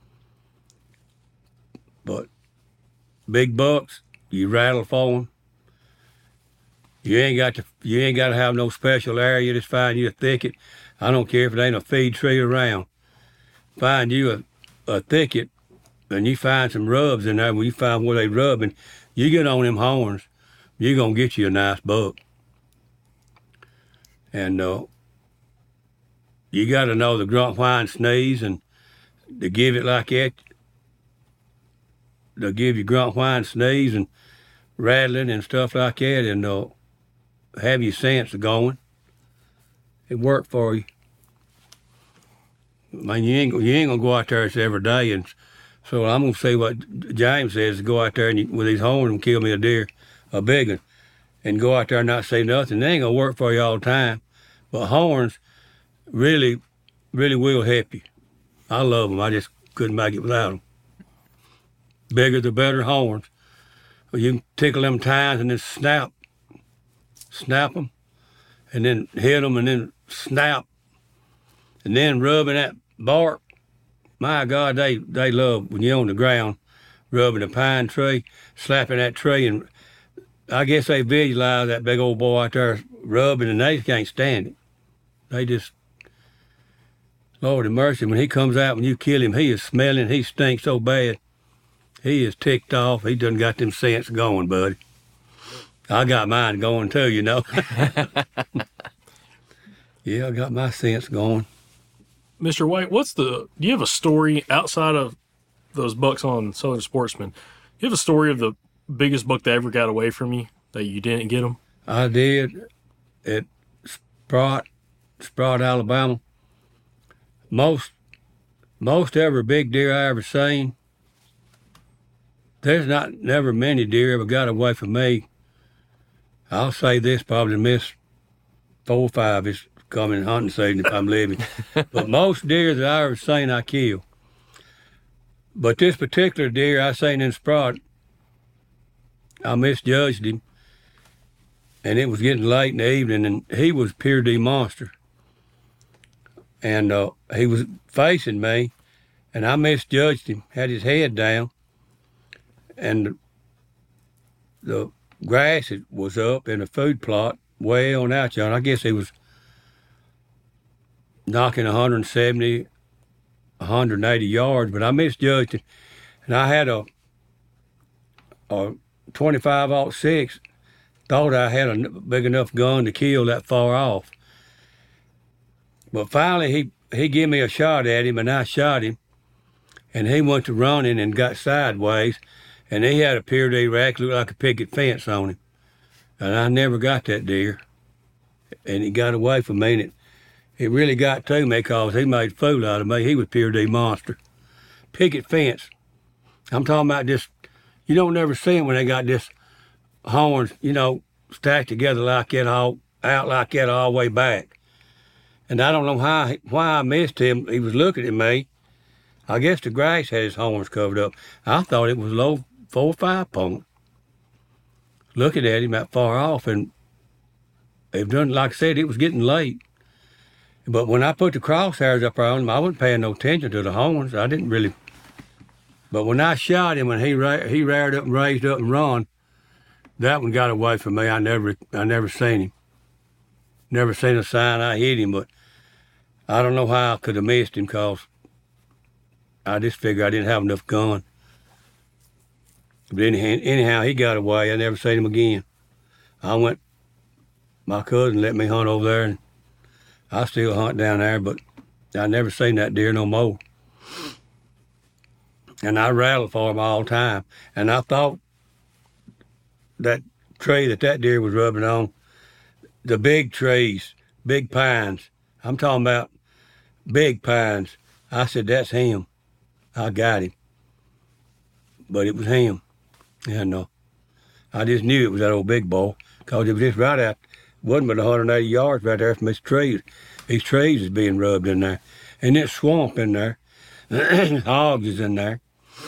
But big bucks, you rattle for them. You ain't got to. You ain't got to have no special area. Just find you a thicket. I don't care if it ain't a feed tree around. Find you a, a thicket, and you find some rubs in there. When you find where they rub, and you get on them horns, you're gonna get you a nice buck. And uh, you got to know the grunt, whine, sneeze, and to give it like that. They'll give you grunt, whine, sneeze, and rattling and stuff like that, and uh, have your sense going. it work for you. I mean, you ain't, you ain't going to go out there every day. And so I'm going to say what James says, go out there and you, with these horns and kill me a deer, a big one, and go out there and not say nothing. They ain't going to work for you all the time. But horns really, really will help you. I love them. I just couldn't make it without them. Bigger the better horns. You can tickle them tines and then snap, snap them, and then hit them and then snap, and then rubbing that bark. My God, they, they love when you're on the ground, rubbing a pine tree, slapping that tree, and I guess they visualize that big old boy out there rubbing, and they can't stand it. They just, Lord have mercy, when he comes out, when you kill him, he is smelling, he stinks so bad. He is ticked off. He done got them scents going, buddy. I got mine going too, you know. Yeah, I got my scents going. Mister White, what's the, do you have a story outside of those bucks on Southern Sportsman? Do you have a story of the biggest buck that ever got away from you that you didn't get him? I did at Sprott, Sprott, Alabama. Most, most ever big deer I ever seen. There's not never many deer ever got away from me. I'll say this, probably miss four or five is coming hunting season if I'm living. But most deer that I ever seen, I kill. But this particular deer I seen in Sprott, I misjudged him, and it was getting late in the evening, and he was pure D monster. And uh, he was facing me, and I misjudged him, had his head down, and the grass was up in a food plot way on out yonder. I guess he was knocking one seventy, one eighty yards, but I misjudged him. And I had a, a twenty-five aught six, thought I had a big enough gun to kill that far off. But finally, he, he gave me a shot at him, and I shot him, and he went to running and got sideways, and he had a pure D rack, looked like a picket fence on him. And I never got that deer. And he got away from me, and it, it really got to me because he made a fool out of me. He was pure D monster. Picket fence. I'm talking about this, you don't never see them when they got this horns, you know, stacked together like that, all out like that all the way back. And I don't know how, why I missed him. He was looking at me. I guess the grass had his horns covered up. I thought it was low four or five point. Looking at him that far off, and it done, like I said, it was getting late. But when I put the crosshairs up on him, I wasn't paying no attention to the horns. I didn't really. But when I shot him, when he ra- he reared up and raised up and run, that one got away from me. I never, I never seen him. Never seen a sign I hit him, but I don't know how I could have missed him because I just figured I didn't have enough gun. But anyhow, anyhow, he got away. I never seen him again. I went, my cousin let me hunt over there, and I still hunt down there, but I never seen that deer no more. And I rattled for him all the time. And I thought that tree that that deer was rubbing on, the big trees, big pines, I'm talking about big pines. I said, that's him. I got him. But it was him. Yeah, no. I just knew it was that old big boy because it was just right out, wasn't but one hundred eighty yards right there from his trees. These trees is being rubbed in there. And there's swamp in there. Hogs is in there.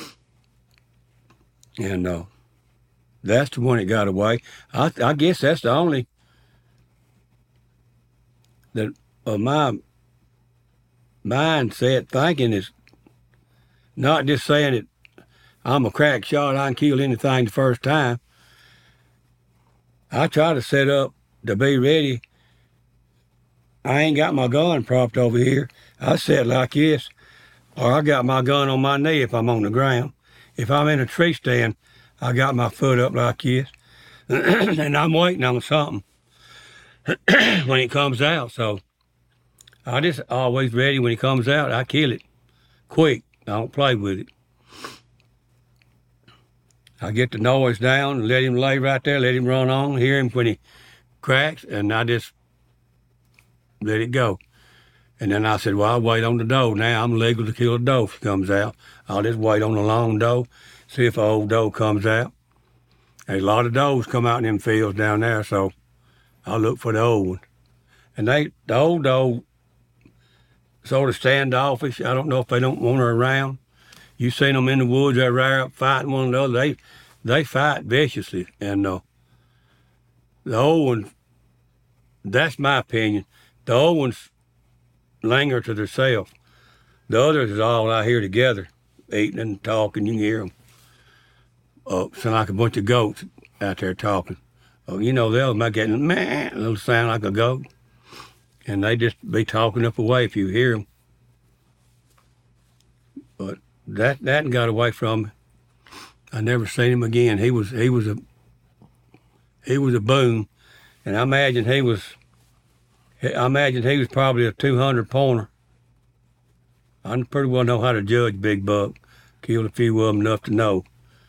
And uh, that's the one that got away. I, I guess that's the only that of my mindset thinking is not just saying that I'm a crack shot, I can kill anything the first time. I try to set up to be ready. I ain't got my gun propped over here. I set like this, or I got my gun on my knee if I'm on the ground. If I'm in a tree stand, I got my foot up like this, and I'm waiting on something when it comes out. So I just always ready when it comes out. I kill it quick. I don't play with it. I get the noise down and let him lay right there, let him run on, hear him when he cracks, and I just let it go. And then I said, well, I'll wait on the doe. Now I'm legal to kill a doe if she comes out. I'll just wait on the long doe, see if an old doe comes out. And a lot of does come out in them fields down there, so I'll look for the old one. And they, the old doe, sort of standoffish. I don't know if they don't want her around. You seen them in the woods, they're rare up fighting one another. They, they fight viciously. And uh, the old ones, that's my opinion. The old ones linger to themselves. The others is all out here together, eating and talking. You can hear them. Uh, sound like a bunch of goats out there talking. Oh, you know, they'll make that man, a little sound like a goat. And they just be talking up away if you hear them. But that that got away from me. I never seen him again. He was he was a he was a boom, and I imagine he was. I imagine he was probably a two hundred pointer. I pretty well know how to judge big buck. Killed a few of them enough to know.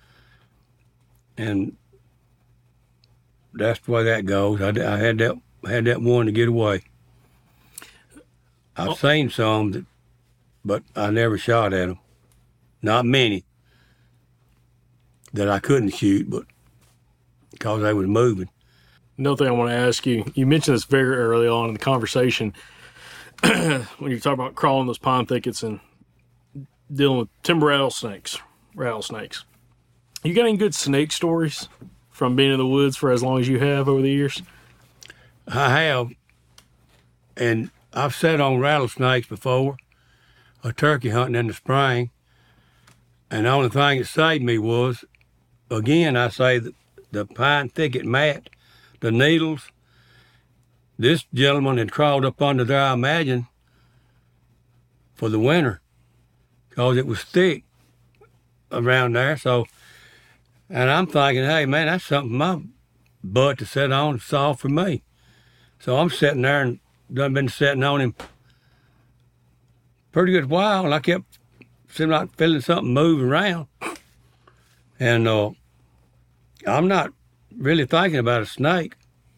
And that's the way that goes. I, I had that had that one to get away. I've oh. seen some, that, but I never shot at them. Not many that I couldn't shoot, but because they was moving. Another thing I want to ask you, you mentioned this very early on in the conversation when you talk about crawling those pine thickets and dealing with timber rattlesnakes, rattlesnakes. You got any good snake stories from being in the woods for as long as you have over the years? I have, and I've sat on rattlesnakes before, a turkey hunting in the spring, and the only thing that saved me was, again, I say that the pine thicket mat, the needles. This gentleman had crawled up under there, I imagine, for the winter, because it was thick around there. So, and I'm thinking, hey, man, that's something my butt to sit on and solve for me. So I'm sitting there and done been sitting on him pretty good while, and I kept seemed like feeling something move around. And uh, I'm not really thinking about a snake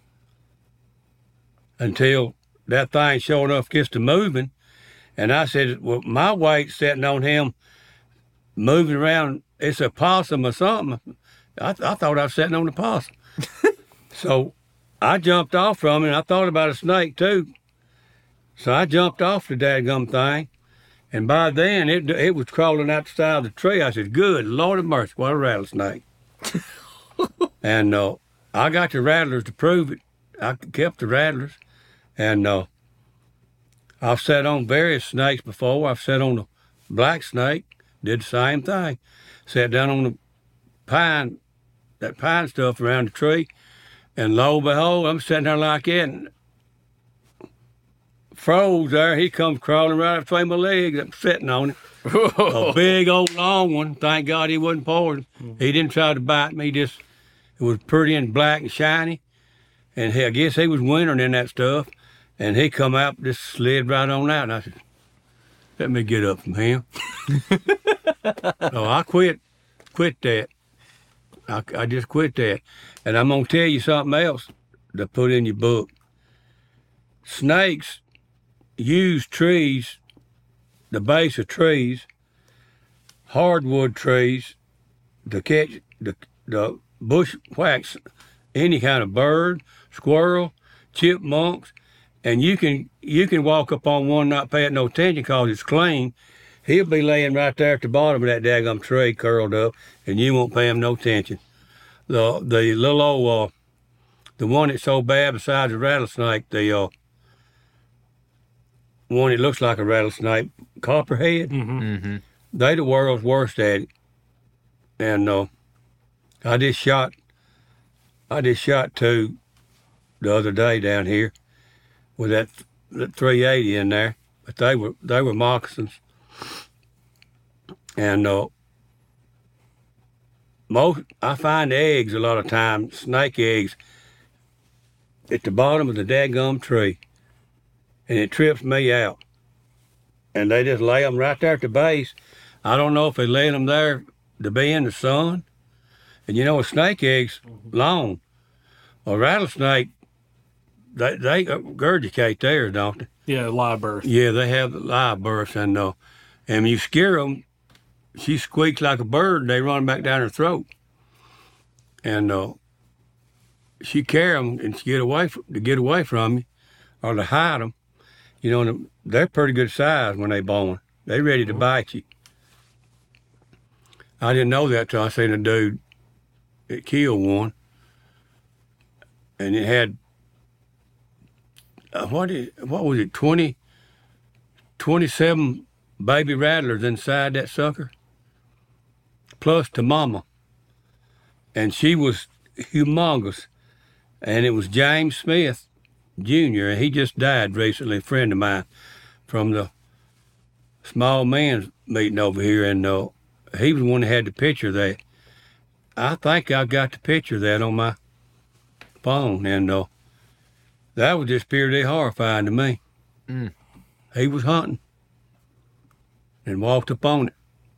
until that thing sure enough gets to moving. And I said, well, my weight sitting on him, moving around, it's a possum or something. I, th- I thought I was sitting on the possum. So I jumped off from it, and I thought about a snake too. So I jumped off the dadgum thing, and by then it it was crawling out the side of the tree. I said, good Lord of mercy, what a rattlesnake. And uh, I got the rattlers to prove it. I kept the rattlers. And uh, I've sat on various snakes before. I've sat on the black snake, did the same thing. Sat down on the pine, that pine stuff around the tree, and lo and behold, I'm sitting there like that, and froze there. He comes crawling right up between my legs. I'm sitting on it. A big old long one. Thank God he wasn't poison. He didn't try to bite me. Just it was pretty and black and shiny. And he, I guess he was wintering in that stuff. And he come out, just slid right on out. And I said, let me get up from him. So I quit, quit that. I, I just quit that. And I'm going to tell you something else to put in your book. Snakes use trees, the base of trees, hardwood trees, to catch the, the bushwhacks, any kind of bird, squirrel, chipmunks, and you can you can walk up on one not paying no attention because it's clean. He'll be laying right there at the bottom of that daggum tree, curled up, and you won't pay him no attention. The the little old, uh, the one that's so bad besides a rattlesnake, the uh, one that looks like a rattlesnake, copperhead, Mm-hmm. Mm-hmm. they the world's worst at it. And uh, I just shot, I just shot two the other day down here with that, that three eighty in there, but they were they were moccasins. And uh, most I find eggs a lot of times, snake eggs, at the bottom of the daggum tree, and it trips me out. And they just lay them right there at the base. I don't know if they lay them there to be in the sun. And you know, a snake egg's long. A rattlesnake, they they regurgitate theirs, don't they? Yeah, live birth. Yeah, they have live births, and uh, and when you scare them, she squeaks like a bird, and they run back down her throat. And uh, she carry them and to get away from, to get away from you, or to hide them. You know, and they're pretty good size when they born. They ready to bite you. I didn't know that till I seen a dude that killed one, and it had uh, what is what was it twenty, twenty-seven baby rattlers inside that sucker, plus the mama, and she was humongous, and it was James Smith Junior and he just died recently, a friend of mine from the small men's meeting over here, and uh, he was the one that had the picture of that. I think I got the picture of that on my phone, and uh, that was just purely horrifying to me. Mm. He was hunting and walked up on it.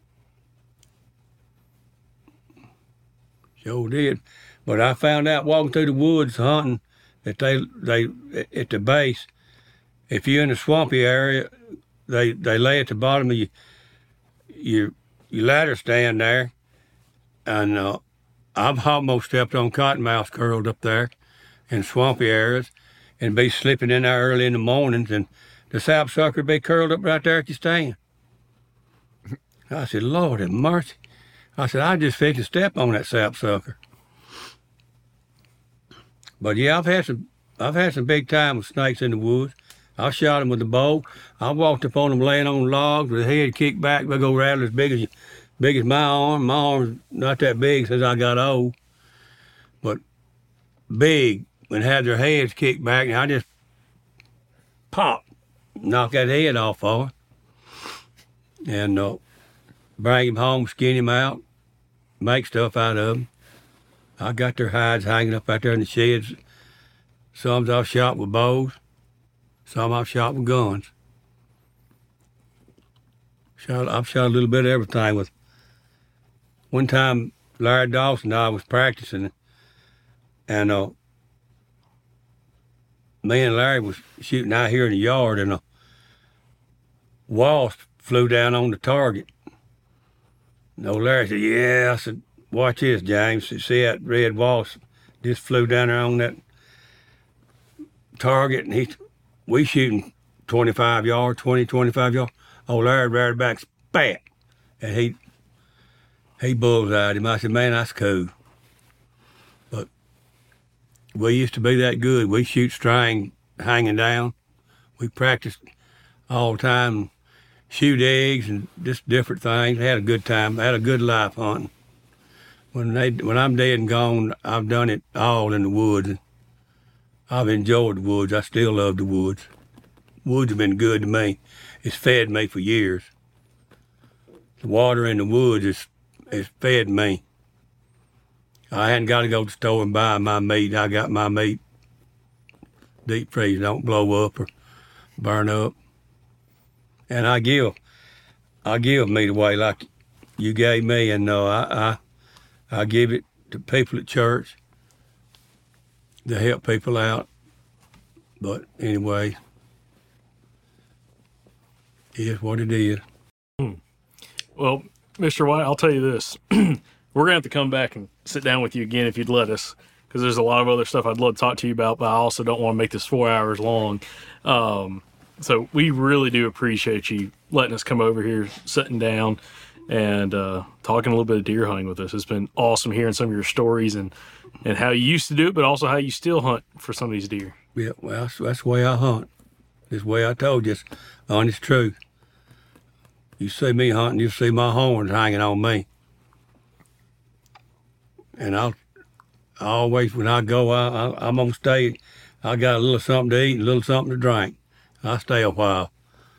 Sure did. But I found out walking through the woods hunting that they they at the base, if you're in a swampy area, they they lay at the bottom of your your, your ladder stand there, and uh, I've almost stepped on cottonmouths curled up there in swampy areas, and be slipping in there early in the mornings, and the sapsucker be curled up right there at your stand. I said, Lord have mercy. I said, I just fixed to step on that sapsucker. But yeah, I've had some, I've had some big time with snakes in the woods. I shot them with a bow. I walked up on them laying on logs with a head kicked back, big old rattler as big as, big as my arm. My arm's not that big since I got old, but big, and had their heads kicked back, and I just pop, knock that head off of her, and uh, bring him home, skin him out, make stuff out of them. I got their hides hanging up out there in the sheds. Some I've shot with bows, some I've shot with guns. Shot, I've shot a little bit of everything with. One time, Larry Dawson and I was practicing, and uh, me and Larry was shooting out here in the yard, and a wasp flew down on the target. No, Larry said, yeah. I said, watch this, James. See that red wasp just flew down there on that target, and he, we shooting twenty-five yards, twenty, twenty-five yards. Oh, Larry reared back, spat, and he he bullseyed him. I said, man, that's cool. But we used to be that good. We shoot string hanging down. We practiced all the time, shoot eggs and just different things. Had a good time. Had a good life hunting. When they, when I'm dead and gone, I've done it all in the woods. I've enjoyed the woods. I still love the woods. Woods have been good to me. It's fed me for years. The water in the woods is has fed me. I hadn't got to go to the store and buy my meat. I got my meat deep freeze, don't blow up or burn up. And I give, I give meat away like you gave me, and uh, I, I, I give it to people at church to help people out. But anyway, it is what it is. Well, Mister White, I'll tell you this. We're going to have to come back and sit down with you again if you'd let us, because there's a lot of other stuff I'd love to talk to you about, but I also don't want to make this four hours long. Um, so we really do appreciate you letting us come over here, sitting down, and uh, talking a little bit of deer hunting with us. It's been awesome hearing some of your stories and, and how you used to do it, but also how you still hunt for some of these deer. Yeah, well, that's, that's the way I hunt. This way I told you, it's honest truth. You see me hunting, you see my horns hanging on me. And I'll I always, when I go, I, I, I'm going to stay. I got a little something to eat and a little something to drink. I stay a while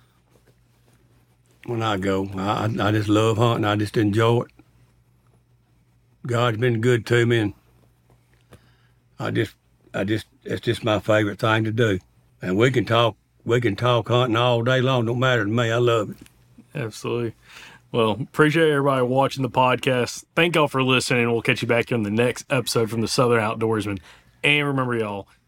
when I go. I, I just love hunting. I just enjoy it. God's been good to me, and I just, I just, it's just my favorite thing to do. And we can talk, we can talk hunting all day long. Don't matter to me. I love it. Absolutely. Well, appreciate everybody watching the podcast. Thank y'all for listening. We'll catch you back on the next episode from the Southern Outdoorsman. And remember, y'all,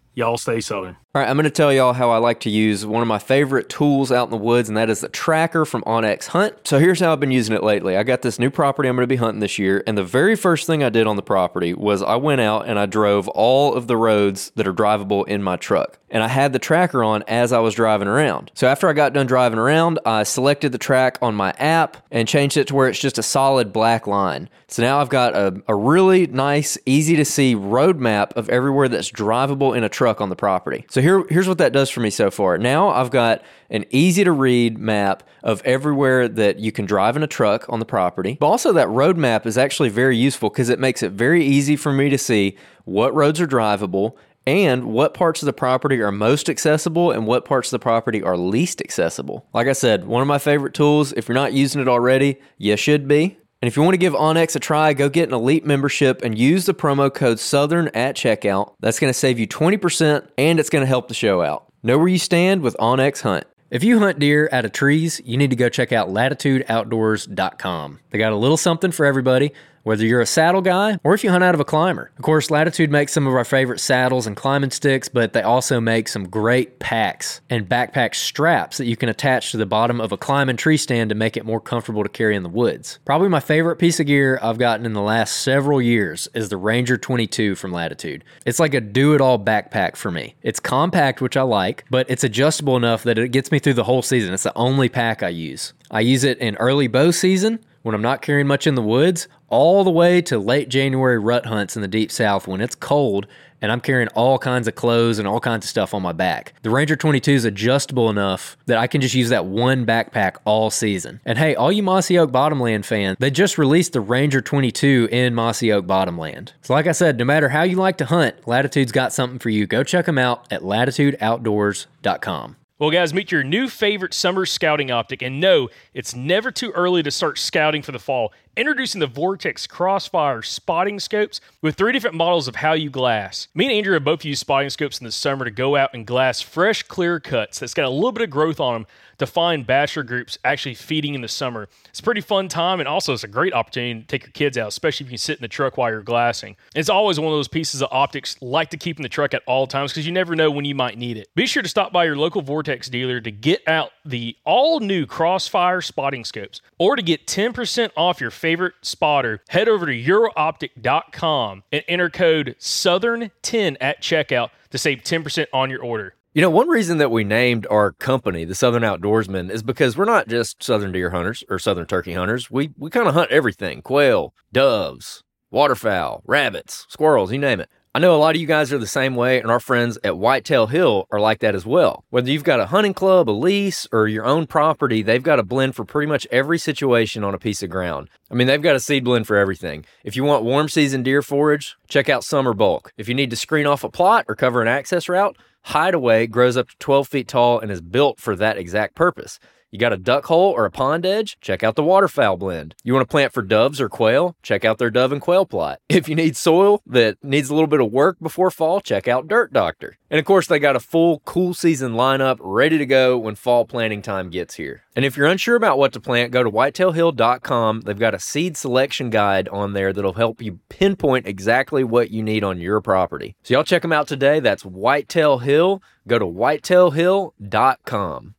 Y'all stay Southern. All right, I'm going to tell y'all how I like to use one of my favorite tools out in the woods, and that is the tracker from onX Hunt. So here's how I've been using it lately. I got this new property I'm going to be hunting this year, and the very first thing I did on the property was I went out and I drove all of the roads that are drivable in my truck. And I had the tracker on as I was driving around. So after I got done driving around, I selected the track on my app and changed it to where it's just a solid black line. So now I've got a, a really nice, easy to see road map of everywhere that's drivable in a truck on the property. So here, here's what that does for me so far. Now I've got an easy to read map of everywhere that you can drive in a truck on the property. But also that road map is actually very useful because it makes it very easy for me to see what roads are drivable and what parts of the property are most accessible and what parts of the property are least accessible. Like I said, one of my favorite tools. If you're not using it already, you should be. And if you want to give onX a try, go get an elite membership and use the promo code Southern at checkout. That's going to save you twenty percent and it's going to help the show out. Know where you stand with onX Hunt. If you hunt deer out of trees, you need to go check out latitude outdoors dot com. They got a little something for everybody, whether you're a saddle guy or if you hunt out of a climber. Of course, Latitude makes some of our favorite saddles and climbing sticks, but they also make some great packs and backpack straps that you can attach to the bottom of a climbing tree stand to make it more comfortable to carry in the woods. Probably my favorite piece of gear I've gotten in the last several years is the Ranger twenty-two from Latitude. It's like a do-it-all backpack for me. It's compact, which I like, but it's adjustable enough that it gets me through the whole season. It's the only pack I use. I use it in early bow season when I'm not carrying much in the woods, all the way to late January rut hunts in the deep south when it's cold and I'm carrying all kinds of clothes and all kinds of stuff on my back. The Ranger twenty-two is adjustable enough that I can just use that one backpack all season. And hey, all you Mossy Oak Bottomland fans, they just released the Ranger twenty-two in Mossy Oak Bottomland. So like I said, no matter how you like to hunt, Latitude's got something for you. Go check them out at latitude outdoors dot com. Well, guys, meet your new favorite summer scouting optic. And no, it's never too early to start scouting for the fall. Introducing the Vortex Crossfire spotting scopes with three different models of How You Glass. Me and Andrew have both used spotting scopes in the summer to go out and glass fresh, clear cuts that's got a little bit of growth on them to find bachelor groups actually feeding in the summer. It's a pretty fun time, and also it's a great opportunity to take your kids out, especially if you can sit in the truck while you're glassing. It's always one of those pieces of optics like to keep in the truck at all times because you never know when you might need it. Be sure to stop by your local Vortex dealer to get out the all-new Crossfire spotting scopes, or to get ten percent off your favorite spotter, head over to euro optic dot com and enter code Southern ten at checkout to save ten percent on your order. You know, one reason that we named our company the Southern Outdoorsman is because we're not just southern deer hunters or southern turkey hunters. We we kind of hunt everything: quail, doves, waterfowl, rabbits, squirrels, you name it. I know a lot of you guys are the same way, and our friends at Whitetail Hill are like that as well. Whether you've got a hunting club, a lease, or your own property, they've got a blend for pretty much every situation on a piece of ground. I mean, they've got a seed blend for everything. If you want warm season deer forage, check out Summer Bulk. If you need to screen off a plot or cover an access route, Hideaway grows up to twelve feet tall and is built for that exact purpose. You got a duck hole or a pond edge? Check out the Waterfowl blend. You want to plant for doves or quail? Check out their dove and quail plot. If you need soil that needs a little bit of work before fall, check out Dirt Doctor. And of course, they got a full cool season lineup ready to go when fall planting time gets here. And if you're unsure about what to plant, go to whitetail hill dot com. They've got a seed selection guide on there that'll help you pinpoint exactly what you need on your property. So y'all check them out today. That's Whitetail Hill. Go to whitetail hill dot com.